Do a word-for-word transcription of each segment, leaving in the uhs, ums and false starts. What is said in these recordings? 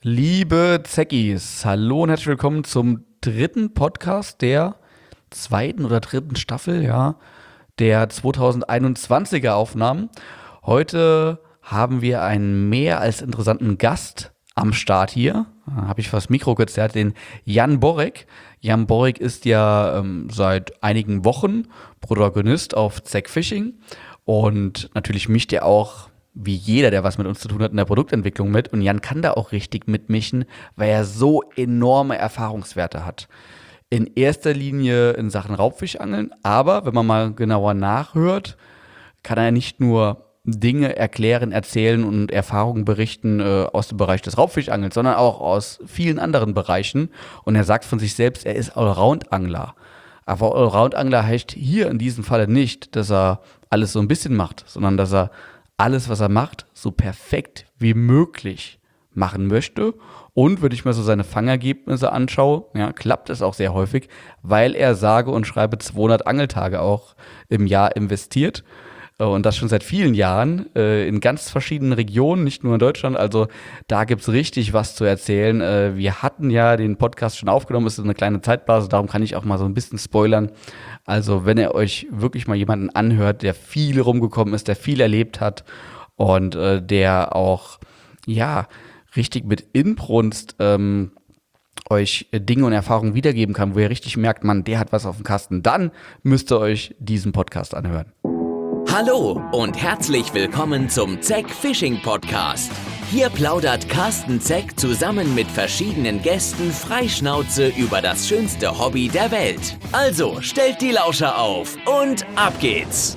Liebe Zeckis, hallo und herzlich willkommen zum dritten Podcast der zweiten oder dritten Staffel, ja, der zweitausendeinundzwanziger Aufnahmen. Heute haben wir einen mehr als interessanten Gast am Start hier. Da habe ich fast Mikro gezerrt, den Jan Borek. Jan Borek ist ja ähm, seit einigen Wochen Protagonist auf Zec Fishing und natürlich mischt er auch wie jeder, der was mit uns zu tun hat, in der Produktentwicklung mit. Und Jan kann da auch richtig mitmischen, weil er so enorme Erfahrungswerte hat. In erster Linie in Sachen Raubfischangeln, aber wenn man mal genauer nachhört, kann er nicht nur Dinge erklären, erzählen und Erfahrungen berichten äh, aus dem Bereich des Raubfischangelns, sondern auch aus vielen anderen Bereichen. Und er sagt von sich selbst, er ist Allround-Angler. Aber Allround-Angler heißt hier in diesem Falle nicht, dass er alles so ein bisschen macht, sondern dass er alles, was er macht, so perfekt wie möglich machen möchte. Und wenn ich mir so seine Fangergebnisse anschaue, ja, klappt es auch sehr häufig, weil er sage und schreibe zweihundert Angeltage auch im Jahr investiert. Und das schon seit vielen Jahren äh, in ganz verschiedenen Regionen, nicht nur in Deutschland. Also da gibt's richtig was zu erzählen. Äh, wir hatten ja den Podcast schon aufgenommen, es ist eine kleine Zeitblase, darum kann ich auch mal so ein bisschen spoilern. Also wenn ihr euch wirklich mal jemanden anhört, der viel rumgekommen ist, der viel erlebt hat und äh, der auch, ja, richtig mit Inbrunst ähm, euch Dinge und Erfahrungen wiedergeben kann, wo ihr richtig merkt, Mann, der hat was auf dem Kasten, dann müsst ihr euch diesen Podcast anhören. Hallo und herzlich willkommen zum Zec Fishing Podcast. Hier plaudert Carsten Zeck zusammen mit verschiedenen Gästen freischnauze über das schönste Hobby der Welt. Also stellt die Lauscher auf und ab geht's.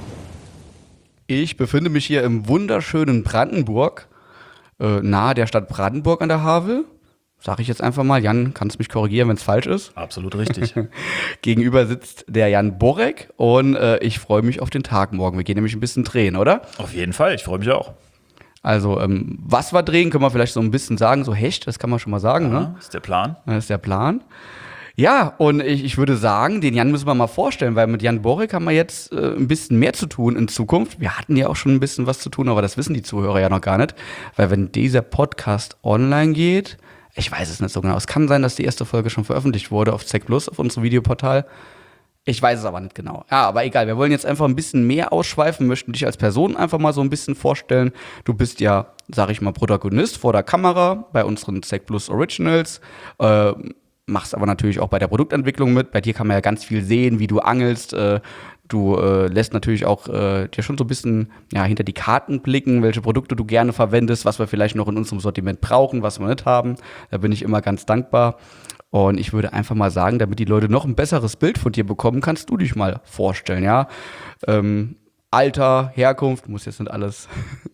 Ich befinde mich hier im wunderschönen Brandenburg, äh, nahe der Stadt Brandenburg an der Havel. Sag ich jetzt einfach mal, Jan, kannst mich korrigieren, wenn es falsch ist. Absolut richtig. Gegenüber sitzt der Jan Borek und äh, ich freue mich auf den Tag morgen. Wir gehen nämlich ein bisschen drehen, oder? Auf jeden Fall, ich freue mich auch. Also, ähm, was wir drehen, können wir vielleicht so ein bisschen sagen, so Hecht, das kann man schon mal sagen, Ja, ne? ist der Plan. Das ist der Plan. Ja, und ich, ich würde sagen, den Jan müssen wir mal vorstellen, weil mit Jan Borek haben wir jetzt äh, ein bisschen mehr zu tun in Zukunft. Wir hatten ja auch schon ein bisschen was zu tun, aber das wissen die Zuhörer ja noch gar nicht. Weil wenn dieser Podcast online geht, ich weiß es nicht so genau, es kann sein, dass die erste Folge schon veröffentlicht wurde auf Zec Plus, auf unserem Videoportal. Ich weiß es aber nicht genau. Ja, aber egal, wir wollen jetzt einfach ein bisschen mehr ausschweifen, möchten dich als Person einfach mal so ein bisschen vorstellen. Du bist ja, sag ich mal, Protagonist vor der Kamera bei unseren Zec Plus Originals, äh, machst aber natürlich auch bei der Produktentwicklung mit. Bei dir kann man ja ganz viel sehen, wie du angelst. Äh, du äh, lässt natürlich auch äh, dir schon so ein bisschen ja, hinter die Karten blicken, welche Produkte du gerne verwendest, was wir vielleicht noch in unserem Sortiment brauchen, was wir nicht haben. Da bin ich immer ganz dankbar. Und ich würde einfach mal sagen, damit die Leute noch ein besseres Bild von dir bekommen, kannst du dich mal vorstellen, ja. Ähm, Alter, Herkunft, muss jetzt nicht alles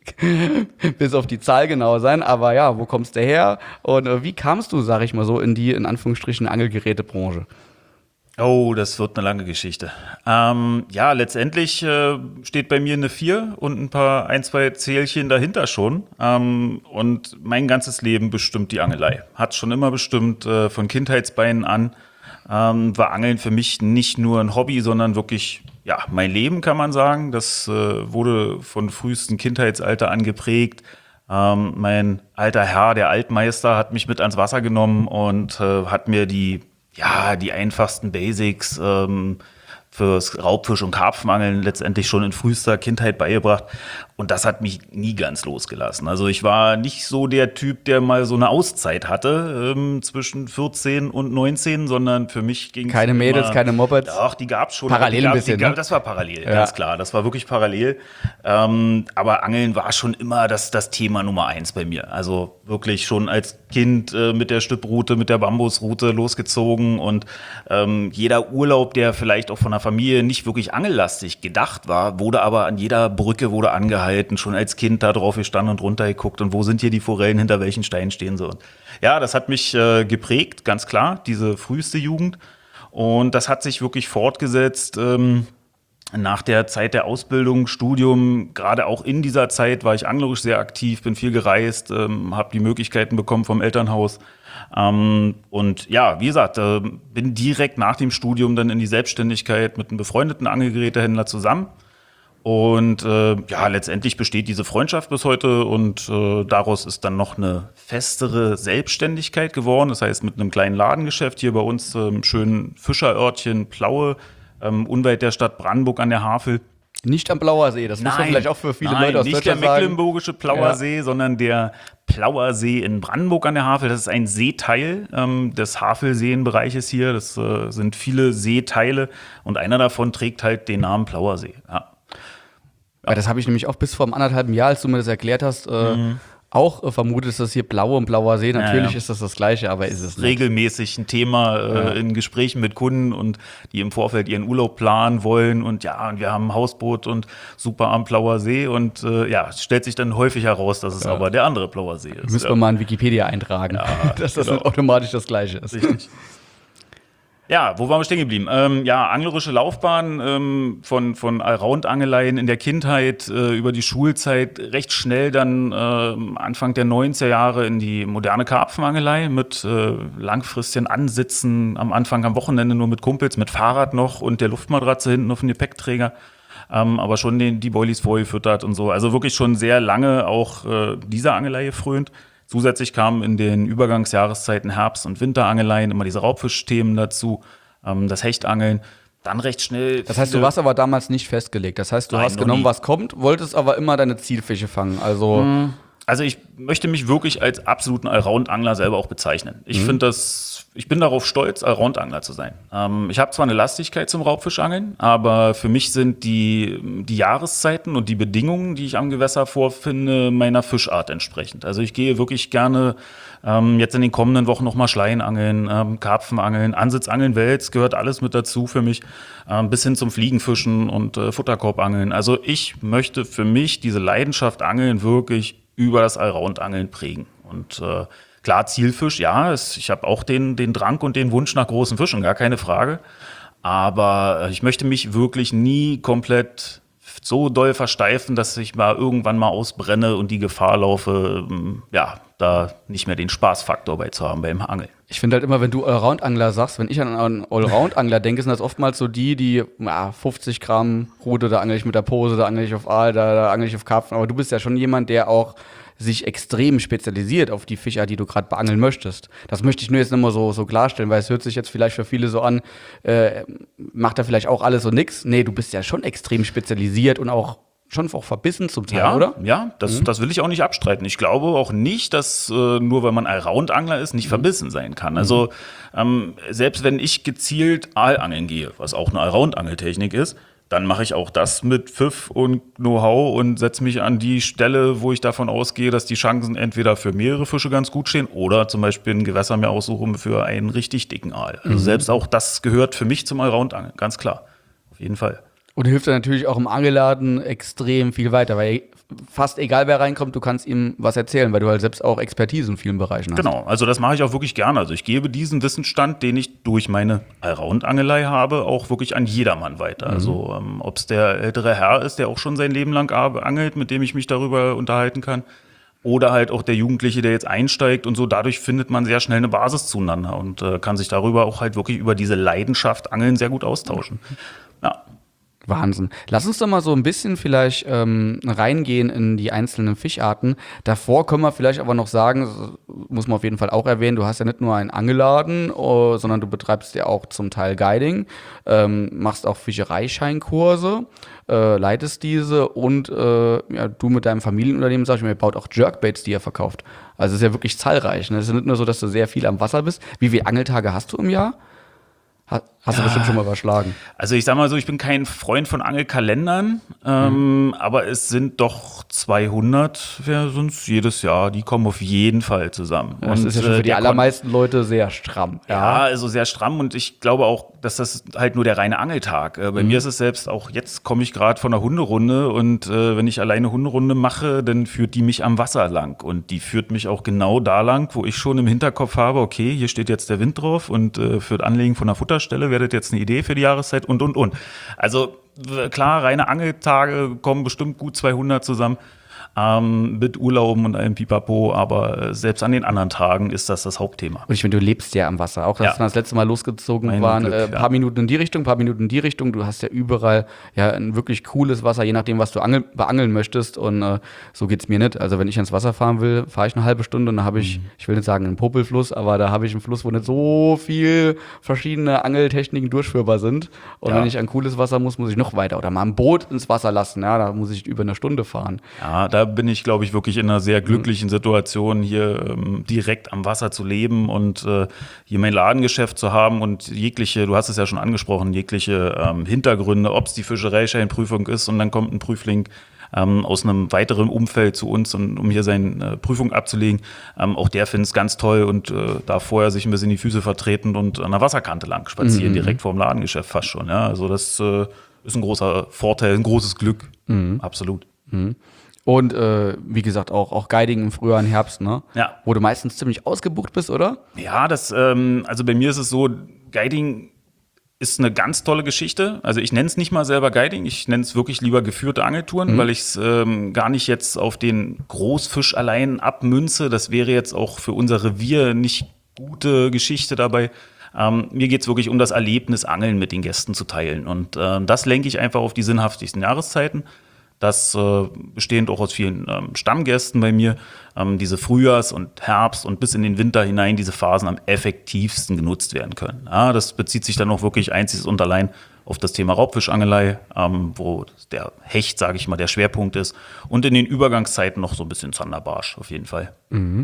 bis auf die Zahl genau sein, aber ja, wo kommst du her und äh, wie kamst du, sag ich mal so, in die, in Anführungsstrichen, Angelgerätebranche? Oh, das wird eine lange Geschichte. Ähm, ja, letztendlich äh, steht bei mir eine vier und ein paar, ein, zwei Zählchen dahinter schon. Ähm, und mein ganzes Leben bestimmt die Angelei. Hat schon immer bestimmt, äh, von Kindheitsbeinen an. Ähm, war Angeln für mich nicht nur ein Hobby, sondern wirklich, ja, mein Leben, kann man sagen. Das äh, wurde von frühestem Kindheitsalter angeprägt. Ähm, mein alter Herr, der Altmeister, hat mich mit ans Wasser genommen und äh, hat mir die Ja, die einfachsten Basics ähm, fürs Raubfisch- und Karpfenangeln letztendlich schon in frühester Kindheit beigebracht. Und das hat mich nie ganz losgelassen. Also ich war nicht so der Typ, der mal so eine Auszeit hatte ähm, zwischen vierzehn und neunzehn, sondern für mich ging es Keine Mädels, keine Mopeds? Ach, die gab's schon. Parallel die gab, ein bisschen, die gab, ne? Das war parallel, Ja. ganz klar. Das war wirklich parallel. Ähm, aber Angeln war schon immer das, das Thema Nummer eins bei mir. Also wirklich schon als Kind äh, mit der Stüpprute, mit der Bambusrute losgezogen. Und ähm, jeder Urlaub, der vielleicht auch von der Familie nicht wirklich angellastig gedacht war, wurde aber an jeder Brücke wurde angehalten. Schon als Kind da drauf gestanden und runter geguckt und wo sind hier die Forellen, hinter welchen Steinen stehen sie. Und ja, das hat mich äh, geprägt, ganz klar, diese früheste Jugend. Und das hat sich wirklich fortgesetzt. Ähm, nach der Zeit der Ausbildung, Studium, gerade auch in dieser Zeit war ich anglerisch sehr aktiv, bin viel gereist, ähm, habe die Möglichkeiten bekommen vom Elternhaus. Ähm, und ja, wie gesagt, äh, bin direkt nach dem Studium dann in die Selbstständigkeit mit einem befreundeten Angelgerätehändler zusammen. Und äh, ja, letztendlich besteht diese Freundschaft bis heute und äh, daraus ist dann noch eine festere Selbstständigkeit geworden. Das heißt, mit einem kleinen Ladengeschäft hier bei uns im ähm, schönen Fischerörtchen Plaue, ähm, unweit der Stadt Brandenburg an der Havel. Nicht am Blauer See, das muss man vielleicht auch für viele nein, Leute aus nicht Deutschland der sagen. mecklenburgische Plauer Ja. See, sondern der Plauer See in Brandenburg an der Havel. Das ist ein Seeteil ähm, des Havelseenbereiches hier. Das äh, sind viele Seeteile und einer davon trägt halt den Namen Plauer See. Ja. Weil das habe ich nämlich auch bis vor einem anderthalben Jahr, als du mir das erklärt hast, äh, Mhm. auch äh, vermutet, dass das hier Blaue und Blauer See. Natürlich Ja, ja. ist das das Gleiche, aber ist es nicht. Regelmäßig ein Thema äh, Ja. in Gesprächen mit Kunden und die im Vorfeld ihren Urlaub planen wollen und ja, und wir haben ein Hausboot und super am Plauer See und äh, ja, es stellt sich dann häufig heraus, dass es aber der andere Plauer See ist. Müssen ja. wir mal in Wikipedia eintragen, dass das genau. dann automatisch das Gleiche ist. Richtig. Ja, wo waren wir stehen geblieben? Ähm, ja, anglerische Laufbahn ähm, von, von Allround-Angeleien in der Kindheit äh, über die Schulzeit recht schnell dann äh, Anfang der neunziger Jahre in die moderne Karpfenangelei mit äh, langfristigen Ansitzen, am Anfang am Wochenende nur mit Kumpels, mit Fahrrad noch und der Luftmatratze hinten auf dem Gepäckträger. Ähm, aber schon den, die Boilies vorgefüttert und so. Also wirklich schon sehr lange auch äh, dieser Angelei gefrönt. Zusätzlich kamen in den Übergangsjahreszeiten Herbst- und Winterangeleien immer diese Raubfischthemen dazu, ähm, das Hechtangeln. Dann recht schnell. Das heißt, du warst aber damals nicht festgelegt. Das heißt, du Nein, hast noch genommen, nie. was kommt, wolltest aber immer deine Zielfische fangen. Also Also ich möchte mich wirklich als absoluten Allround-Angler selber auch bezeichnen. Ich Mhm. finde das, ich bin darauf stolz, Allround-Angler zu sein. Ähm, ich habe zwar eine Lastigkeit zum Raubfischangeln, aber für mich sind die, die Jahreszeiten und die Bedingungen, die ich am Gewässer vorfinde, meiner Fischart entsprechend. Also ich gehe wirklich gerne ähm, jetzt in den kommenden Wochen nochmal Schleienangeln, ähm, Karpfenangeln, Ansitzangeln, Wels, gehört alles mit dazu für mich, ähm, bis hin zum Fliegenfischen und äh, Futterkorbangeln. Also ich möchte für mich diese Leidenschaft Angeln wirklich über das Allround-Angeln prägen. Und äh, klar, Zielfisch, ja, es, ich habe auch den, den Drang und den Wunsch nach großen Fischen, gar keine Frage. Aber äh, ich möchte mich wirklich nie komplett so doll versteifen, dass ich mal irgendwann mal ausbrenne und die Gefahr laufe, ähm, ja, da nicht mehr den Spaßfaktor bei zu haben beim Angeln. ich finde halt immer, wenn du Allround-Angler sagst, wenn ich an einen Allround-Angler denke, sind das oftmals so die, die ja, fünfzig Gramm Rute, da angel ich mit der Pose, da angel ich auf Aal, da, da angel ich auf Karpfen. Aber du bist ja schon jemand, der auch sich extrem spezialisiert auf die Fischer, die du gerade beangeln möchtest. Das möchte ich nur jetzt nochmal so, so klarstellen, weil es hört sich jetzt vielleicht für viele so an, äh, macht er vielleicht auch alles und nix. Nee, du bist ja schon extrem spezialisiert und auch schon auch verbissen zum Teil, Ja, oder? ja, das, Mhm. das will ich auch nicht abstreiten. Ich glaube auch nicht, dass äh, nur weil man Allround-Angler ist, nicht verbissen sein kann. Also ähm, selbst wenn ich gezielt Aalangeln gehe, was auch eine Allround-Angeltechnik ist, dann mache ich auch das mit Pfiff und Know-how und setze mich an die Stelle, wo ich davon ausgehe, dass die Chancen entweder für mehrere Fische ganz gut stehen oder zum Beispiel ein Gewässer mir aussuchen für einen richtig dicken Aal. Also selbst auch das gehört für mich zum Allround-Angeln, ganz klar. Auf jeden Fall. Und hilft dann natürlich auch im Angelladen extrem viel weiter, weil fast egal wer reinkommt, du kannst ihm was erzählen, weil du halt selbst auch Expertise in vielen Bereichen hast. Genau, also das mache ich auch wirklich gerne. Also ich gebe diesen Wissensstand, den ich durch meine Allround-Angelei habe, auch wirklich an jedermann weiter. Mhm. Also ähm, ob es der ältere Herr ist, der auch schon sein Leben lang angelt, mit dem ich mich darüber unterhalten kann, oder halt auch der Jugendliche, der jetzt einsteigt und so. Dadurch findet man sehr schnell eine Basis zueinander und äh, kann sich darüber auch halt wirklich über diese Leidenschaft Angeln sehr gut austauschen. Ja. Wahnsinn. Lass uns doch mal so ein bisschen vielleicht ähm, reingehen in die einzelnen Fischarten. Davor können wir vielleicht aber noch sagen, das muss man auf jeden Fall auch erwähnen, du hast ja nicht nur einen Angelladen, oh, sondern du betreibst ja auch zum Teil Guiding, ähm, machst auch Fischereischeinkurse, äh, leitest diese und äh, ja, du mit deinem Familienunternehmen, sag ich mal, ihr baut auch Jerkbaits, die ihr verkauft. Also es ist ja wirklich zahlreich. Ne? Es ist ja nicht nur so, dass du sehr viel am Wasser bist. Wie viele Angeltage hast du im Jahr? Hast du bestimmt schon mal überschlagen. Also ich sag mal so, ich bin kein Freund von Angelkalendern, ähm, mhm. aber es sind doch zweihundert, wer sonst jedes Jahr, die kommen auf jeden Fall zusammen. Ja, das und, ist ja schon für die äh, allermeisten Leute sehr stramm. Ja, also sehr stramm und ich glaube auch, dass das halt nur der reine Angeltag. Äh, bei mhm. mir ist es selbst auch, jetzt komme ich gerade von einer Hunderunde und äh, wenn ich alleine Hunderunde mache, dann führt die mich am Wasser lang und die führt mich auch genau da lang, wo ich schon im Hinterkopf habe, okay, hier steht jetzt der Wind drauf und äh, führt Anlegen von der Futterstelle, wäre das jetzt eine Idee für die Jahreszeit und, und, und. Also klar, reine Angeltage kommen bestimmt gut zweihundert zusammen. ähm, mit Urlauben und allem Pipapo, aber äh, selbst an den anderen Tagen ist das das Hauptthema. Und ich meine, du lebst ja am Wasser. Auch, dass Ja. wir das letzte Mal losgezogen Mein waren, Glück, äh, ein ja. paar Minuten in die Richtung, ein paar Minuten in die Richtung. Du hast ja überall ja ein wirklich cooles Wasser, je nachdem, was du angel beangeln möchtest. Und äh, so geht's mir nicht. Also wenn ich ans Wasser fahren will, fahre ich eine halbe Stunde und dann habe ich, Mhm. ich will nicht sagen einen Popelfluss, aber da habe ich einen Fluss, wo nicht so viel verschiedene Angeltechniken durchführbar sind. Und Ja. wenn ich an cooles Wasser muss, muss ich noch weiter. Oder mal ein Boot ins Wasser lassen. Ja, da muss ich über eine Stunde fahren. Ja, da bin ich, glaube ich, wirklich in einer sehr glücklichen Situation, hier ähm, direkt am Wasser zu leben und äh, hier mein Ladengeschäft zu haben und jegliche, du hast es ja schon angesprochen, jegliche ähm, Hintergründe, ob es die Fischereischeinprüfung ist und dann kommt ein Prüfling ähm, aus einem weiteren Umfeld zu uns, und, um hier seine äh, Prüfung abzulegen. Ähm, auch der findet es ganz toll und äh, darf vorher sich ein bisschen die Füße vertreten und an der Wasserkante lang spazieren, Mhm. direkt vorm Ladengeschäft fast schon. Ja? Also das äh, ist ein großer Vorteil, ein großes Glück, absolut. Und äh, wie gesagt, auch, auch Guiding im Frühjahr und Herbst, ne? Ja. Wo du meistens ziemlich ausgebucht bist, oder? Ja, das, ähm, also bei mir ist es so, Guiding ist eine ganz tolle Geschichte. Also ich nenne es nicht mal selber Guiding, ich nenne es wirklich lieber geführte Angeltouren, weil ich es ähm, gar nicht jetzt auf den Großfisch allein abmünze. Das wäre jetzt auch für unser Revier nicht gute Geschichte dabei. Ähm, mir geht es wirklich um das Erlebnis, Angeln mit den Gästen zu teilen. Und äh, das lenke ich einfach auf die sinnhaftigsten Jahreszeiten. Das äh, bestehend auch aus vielen ähm, Stammgästen bei mir, ähm, diese Frühjahrs- und Herbst- und bis in den Winter hinein diese Phasen am effektivsten genutzt werden können. Ja, das bezieht sich dann auch wirklich einzig und allein auf das Thema Raubfischangelei, ähm, wo der Hecht, sage ich mal, der Schwerpunkt ist. Und in den Übergangszeiten noch so ein bisschen Zanderbarsch auf jeden Fall.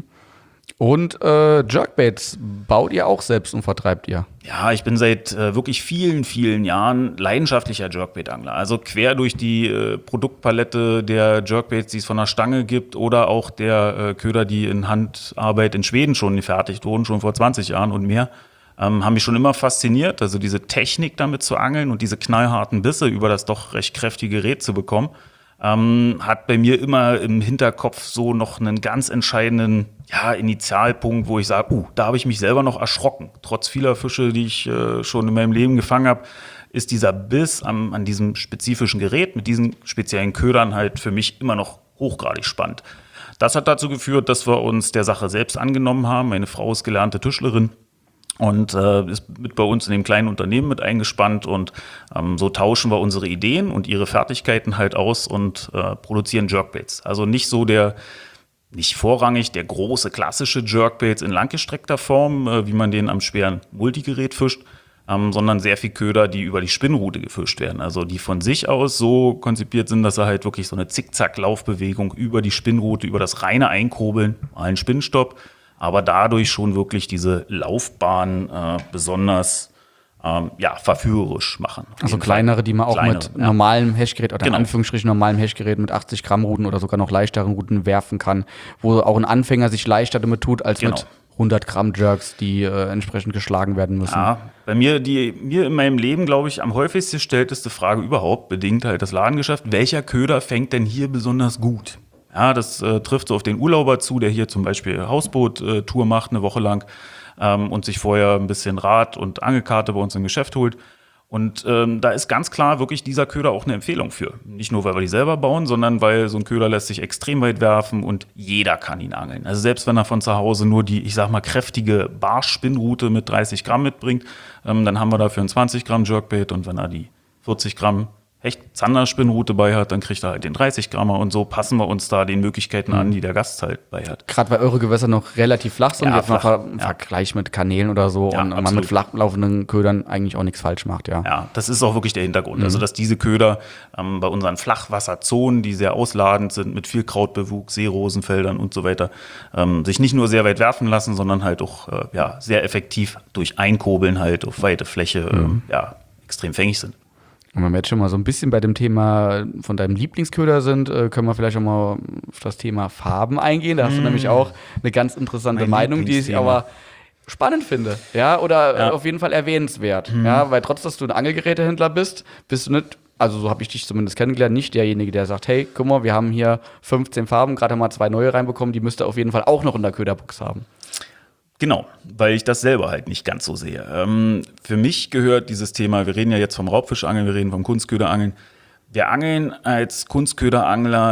Und äh, Jerkbaits baut ihr auch selbst und vertreibt ihr? Ja, ich bin seit äh, wirklich vielen, vielen Jahren leidenschaftlicher Jerkbait-Angler. Also quer durch die äh, Produktpalette der Jerkbaits, die es von der Stange gibt, oder auch der äh, Köder, die in Handarbeit in Schweden schon gefertigt wurden, schon vor zwanzig Jahren und mehr, ähm, haben mich schon immer fasziniert. Also diese Technik damit zu angeln und diese knallharten Bisse über das doch recht kräftige Gerät zu bekommen, ähm, hat bei mir immer im Hinterkopf so noch einen ganz entscheidenden ja, Initialpunkt, wo ich sage, uh, da habe ich mich selber noch erschrocken. Trotz vieler Fische, die ich äh, schon in meinem Leben gefangen habe, ist dieser Biss am, an diesem spezifischen Gerät mit diesen speziellen Ködern halt für mich immer noch hochgradig spannend. Das hat dazu geführt, dass wir uns der Sache selbst angenommen haben. Meine Frau ist gelernte Tischlerin und äh, ist mit bei uns in dem kleinen Unternehmen mit eingespannt, und ähm, so tauschen wir unsere Ideen und ihre Fertigkeiten halt aus und äh, produzieren Jerkbaits. Also nicht so der, nicht vorrangig der große klassische Jerkbaits in langgestreckter Form, äh, wie man den am schweren Multigerät fischt, ähm, sondern sehr viel Köder, die über die Spinnrute gefischt werden. Also die von sich aus so konzipiert sind, dass sie halt wirklich so eine Zickzack-Laufbewegung über die Spinnrute, über das reine Einkurbeln, mal einen Spinnstopp, aber dadurch schon wirklich diese Laufbahn äh, besonders ähm, ja, verführerisch machen. Auf Also jeden kleinere, Fall. die man auch Kleinere, mit ja. normalem Hechgerät oder Genau. in Anführungsstrichen normalem Hechgerät mit achtzig Gramm Ruten oder sogar noch leichteren Ruten werfen kann, wo auch ein Anfänger sich leichter damit tut, als Genau. mit hundert Gramm Jerks, die äh, entsprechend geschlagen werden müssen. Ja, bei mir, die mir in meinem Leben, glaube ich, am häufigsten gestellteste Frage überhaupt, bedingt halt das Ladengeschäft: Welcher Köder fängt denn hier besonders gut? Ja, das äh, trifft so auf den Urlauber zu, der hier zum Beispiel Hausboot-Tour macht, eine Woche lang, ähm, und sich vorher ein bisschen Rad und Angelkarte bei uns im Geschäft holt. Und ähm, da ist ganz klar wirklich dieser Köder auch eine Empfehlung für. Nicht nur, weil wir die selber bauen, sondern weil so ein Köder lässt sich extrem weit werfen und jeder kann ihn angeln. Also selbst wenn er von zu Hause nur die, ich sag mal, kräftige Barschspinnrute mit dreißig Gramm mitbringt, ähm, dann haben wir dafür einen zwanzig Gramm Jerkbait, und wenn er die vierzig Gramm Hecht-Zander-Spinnrute bei hat, dann kriegt er halt den dreißig Grammer, und so passen wir uns da den Möglichkeiten an, die der Gast halt bei hat. Gerade weil eure Gewässer noch relativ flach sind, Ja, jetzt mal flach, im ja. Vergleich mit Kanälen oder so, Ja, und man absolut. mit flach laufenden Ködern eigentlich auch nichts falsch macht, ja. Ja, das ist auch wirklich der Hintergrund. Also, dass diese Köder ähm, bei unseren Flachwasserzonen, die sehr ausladend sind, mit viel Krautbewuchs, Seerosenfeldern und so weiter, ähm, sich nicht nur sehr weit werfen lassen, sondern halt auch äh, ja, sehr effektiv durch Einkurbeln halt auf weite Fläche ähm, ja, extrem fängig sind. Und wenn wir jetzt schon mal so ein bisschen bei dem Thema von deinem Lieblingsköder sind, äh, können wir vielleicht auch mal auf das Thema Farben eingehen. Da hast du nämlich auch eine ganz interessante Mein Meinung, die ich Lieblingsthema. aber spannend finde, ja, oder Ja. äh, auf jeden Fall erwähnenswert, ja, weil trotz, dass du ein Angelgerätehändler bist, bist du nicht, also so habe ich dich zumindest kennengelernt, nicht derjenige, der sagt, hey, guck mal, wir haben hier fünfzehn Farben, gerade mal zwei neue reinbekommen, die müsst ihr auf jeden Fall auch noch in der Köderbox haben. Genau, weil ich das selber halt nicht ganz so sehe. Ähm, für mich gehört dieses Thema, wir reden ja jetzt vom Raubfischangeln, wir reden vom Kunstköderangeln. Wir angeln als Kunstköderangler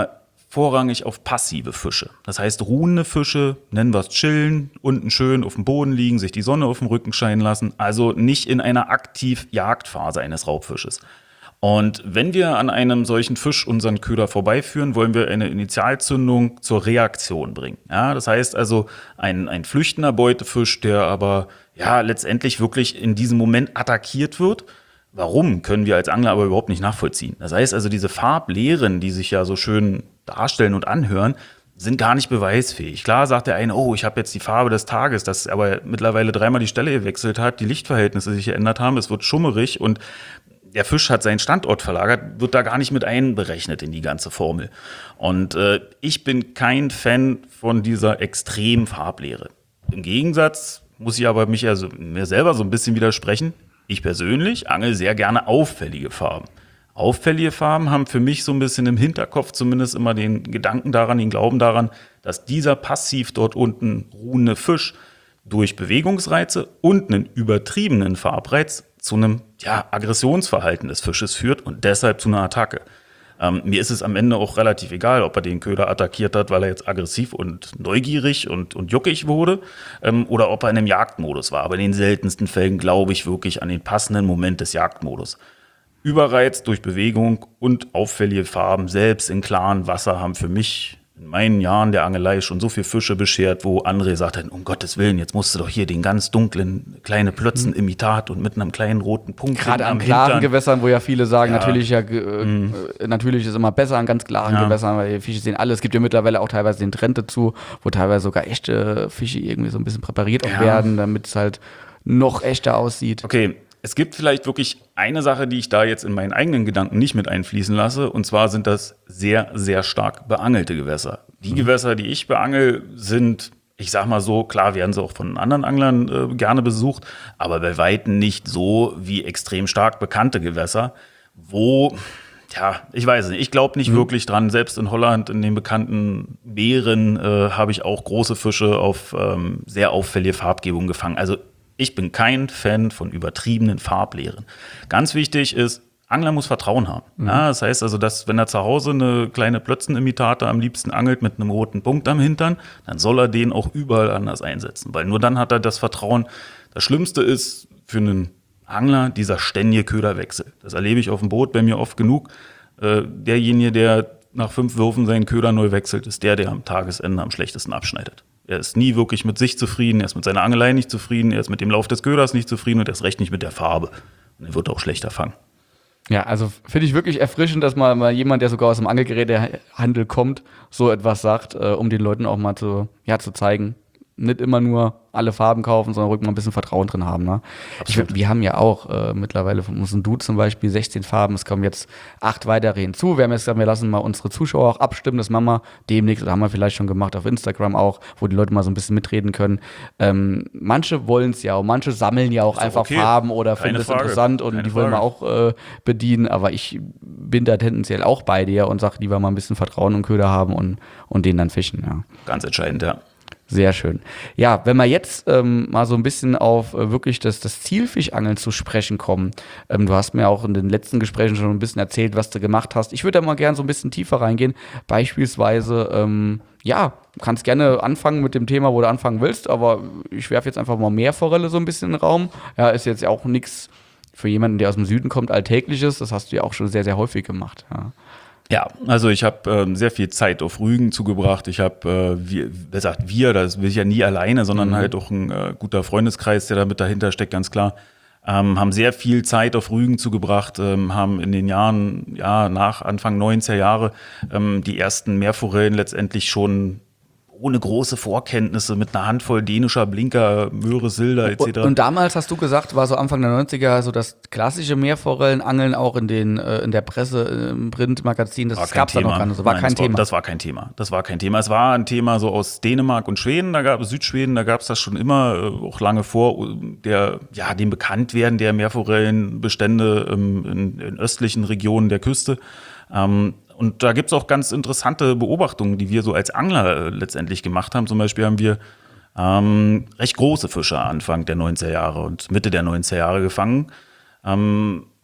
vorrangig auf passive Fische. Das heißt, ruhende Fische, nennen wir es chillen, unten schön auf dem Boden liegen, sich die Sonne auf dem Rücken scheinen lassen, also nicht in einer aktiv Jagdphase eines Raubfisches. Und wenn wir an einem solchen Fisch unseren Köder vorbeiführen, wollen wir eine Initialzündung zur Reaktion bringen. Ja, das heißt also, ein, ein flüchtender Beutefisch, der aber ja letztendlich wirklich in diesem Moment attackiert wird. Warum, können wir als Angler aber überhaupt nicht nachvollziehen. Das heißt also, diese Farblehren, die sich ja so schön darstellen und anhören, sind gar nicht beweisfähig. Klar sagt der eine, oh, ich habe jetzt die Farbe des Tages, das aber mittlerweile dreimal die Stelle gewechselt hat, die Lichtverhältnisse sich geändert haben, es wird schummerig und der Fisch hat seinen Standort verlagert, wird da gar nicht mit einberechnet in die ganze Formel. Und äh, ich bin kein Fan von dieser extremen Farblehre. Im Gegensatz muss ich aber mich also mir selber so ein bisschen widersprechen. Ich persönlich angel sehr gerne auffällige Farben. Auffällige Farben haben für mich so ein bisschen im Hinterkopf zumindest immer den Gedanken daran, den Glauben daran, dass dieser passiv dort unten ruhende Fisch durch Bewegungsreize und einen übertriebenen Farbreiz zu einem ja, Aggressionsverhalten des Fisches führt und deshalb zu einer Attacke. Ähm, mir ist es am Ende auch relativ egal, ob er den Köder attackiert hat, weil er jetzt aggressiv und neugierig und, und juckig wurde ähm, oder ob er in einem Jagdmodus war. Aber in den seltensten Fällen glaube ich wirklich an den passenden Moment des Jagdmodus. Überreiz durch Bewegung und auffällige Farben, selbst in klaren Wasser, haben für mich in meinen Jahren der Angelei schon so viele Fische beschert, wo andere gesagt haben, um Gottes Willen, jetzt musst du doch hier den ganz dunklen, kleine Plötzen-Imitat und mit einem kleinen roten Punkt. Gerade an klaren Hintern. Gewässern, wo ja viele sagen, Ja. natürlich, ja, äh, Mhm. natürlich ist immer besser an ganz klaren Ja. Gewässern, weil die Fische sehen alles. Es gibt ja mittlerweile auch teilweise den Trend dazu, wo teilweise sogar echte Fische irgendwie so ein bisschen präpariert auch Ja. werden, damit es halt noch echter aussieht. Okay, es gibt vielleicht wirklich eine Sache, die ich da jetzt in meinen eigenen Gedanken nicht mit einfließen lasse. Und zwar sind das sehr, sehr stark beangelte Gewässer. Die mhm. Gewässer, die ich beangel, sind, ich sag mal so, klar werden sie auch von anderen Anglern äh, gerne besucht, aber bei Weitem nicht so wie extrem stark bekannte Gewässer, wo, ja, ich weiß nicht, ich glaube nicht mhm. wirklich dran. Selbst in Holland, in den bekannten Meeren, äh, habe ich auch große Fische auf ähm, sehr auffällige Farbgebung gefangen. Also ich bin kein Fan von übertriebenen Farblehren. Ganz wichtig ist, Angler muss Vertrauen haben. Mhm. Ja, das heißt also, dass wenn er zu Hause eine kleine Plötzenimitate am liebsten angelt mit einem roten Punkt am Hintern, dann soll er den auch überall anders einsetzen, weil nur dann hat er das Vertrauen. Das Schlimmste ist für einen Angler dieser ständige Köderwechsel. Das erlebe ich auf dem Boot bei mir oft genug. Äh, derjenige, der nach fünf Würfen seinen Köder neu wechselt, ist der, der am Tagesende am schlechtesten abschneidet. Er ist nie wirklich mit sich zufrieden, er ist mit seiner Angelei nicht zufrieden, er ist mit dem Lauf des Köders nicht zufrieden und erst recht nicht mit der Farbe. Und er wird auch schlechter fangen. Ja, also finde ich wirklich erfrischend, dass mal, mal jemand, der sogar aus dem Angelgerätehandel kommt, so etwas sagt, äh, um den Leuten auch mal zu, ja, zu zeigen. Nicht immer nur alle Farben kaufen, sondern ruhig mal ein bisschen Vertrauen drin haben. Ne? Ich, wir haben ja auch äh, mittlerweile von unserem Dude zum Beispiel sechzehn Farben, es kommen jetzt acht weitere hinzu. Wir haben jetzt gesagt, wir lassen mal unsere Zuschauer auch abstimmen, das machen wir demnächst, oder haben wir vielleicht schon gemacht auf Instagram auch, wo die Leute mal so ein bisschen mitreden können. Ähm, manche wollen es ja auch, manche sammeln ja auch einfach okay. Farben oder Keine finden es Frage. interessant und Keine die wollen wir Frage. auch äh, bedienen, aber ich bin da tendenziell auch bei dir und sage, lieber mal ein bisschen Vertrauen und Köder haben und, und den dann fischen. Ja. Ganz entscheidend, ja. Sehr schön. Ja, wenn wir jetzt ähm, mal so ein bisschen auf äh, wirklich das, das Zielfischangeln zu sprechen kommen. Ähm, du hast mir auch in den letzten Gesprächen schon ein bisschen erzählt, was du gemacht hast. Ich würde da mal gerne so ein bisschen tiefer reingehen. Beispielsweise, ähm, ja, du kannst gerne anfangen mit dem Thema, wo du anfangen willst, aber ich werfe jetzt einfach mal Meerforelle so ein bisschen in den Raum. Ja, ist jetzt auch nichts für jemanden, der aus dem Süden kommt, Alltägliches. Das hast du ja auch schon sehr, sehr häufig gemacht. Ja. Ja, also ich habe ähm, sehr viel Zeit auf Rügen zugebracht. Ich habe, äh, wie gesagt, wir, das will ich ja nie alleine, sondern mhm. halt auch ein äh, guter Freundeskreis, der da mit dahinter steckt, ganz klar. Ähm, haben sehr viel Zeit auf Rügen zugebracht, ähm, haben in den Jahren, ja, nach Anfang neunziger Jahre ähm, die ersten Meerforellen letztendlich schon ohne große Vorkenntnisse mit einer Handvoll dänischer Blinker, Möhre, Silder et cetera. Und, und damals, hast du gesagt, war so Anfang der neunziger so das klassische Meerforellenangeln auch in den äh, in der Presse, im Printmagazin, das gab es da noch gar nicht. So war Nein, kein das war, Thema. Das war kein Thema. Das war kein Thema. Es war ein Thema so aus Dänemark und Schweden, da gab es Südschweden, da gab es das schon immer, äh, auch lange vor der, ja, dem Bekanntwerden der Meerforellenbestände ähm, in, in östlichen Regionen der Küste. Ähm, Und da gibt's auch ganz interessante Beobachtungen, die wir so als Angler äh, letztendlich gemacht haben. Zum Beispiel haben wir ähm, recht große Fische Anfang der neunziger Jahre und Mitte der neunziger Jahre gefangen. Ähm,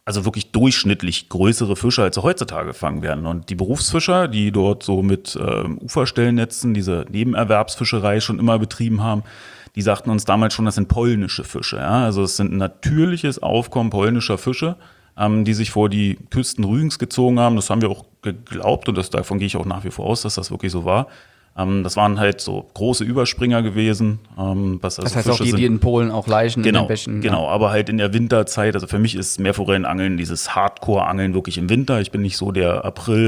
also wirklich durchschnittlich größere Fische, als sie heutzutage gefangen werden. Und die Berufsfischer, die dort so mit ähm, Uferstellnetzen diese Nebenerwerbsfischerei schon immer betrieben haben, die sagten uns damals schon, das sind polnische Fische. Ja? Also es sind ein natürliches Aufkommen polnischer Fische, ähm, die sich vor die Küsten Rügens gezogen haben. Das haben wir auch geglaubt und das, davon gehe ich auch nach wie vor aus, dass das wirklich so war. Ähm, das waren halt so große Überspringer gewesen. Ähm, was also das heißt Fische auch die, sind. die in Polen auch laichen Genau, in den Bächen. genau, Ja. aber halt in der Winterzeit, also für mich ist Meerforellenangeln dieses Hardcore-Angeln wirklich im Winter. Ich bin nicht so der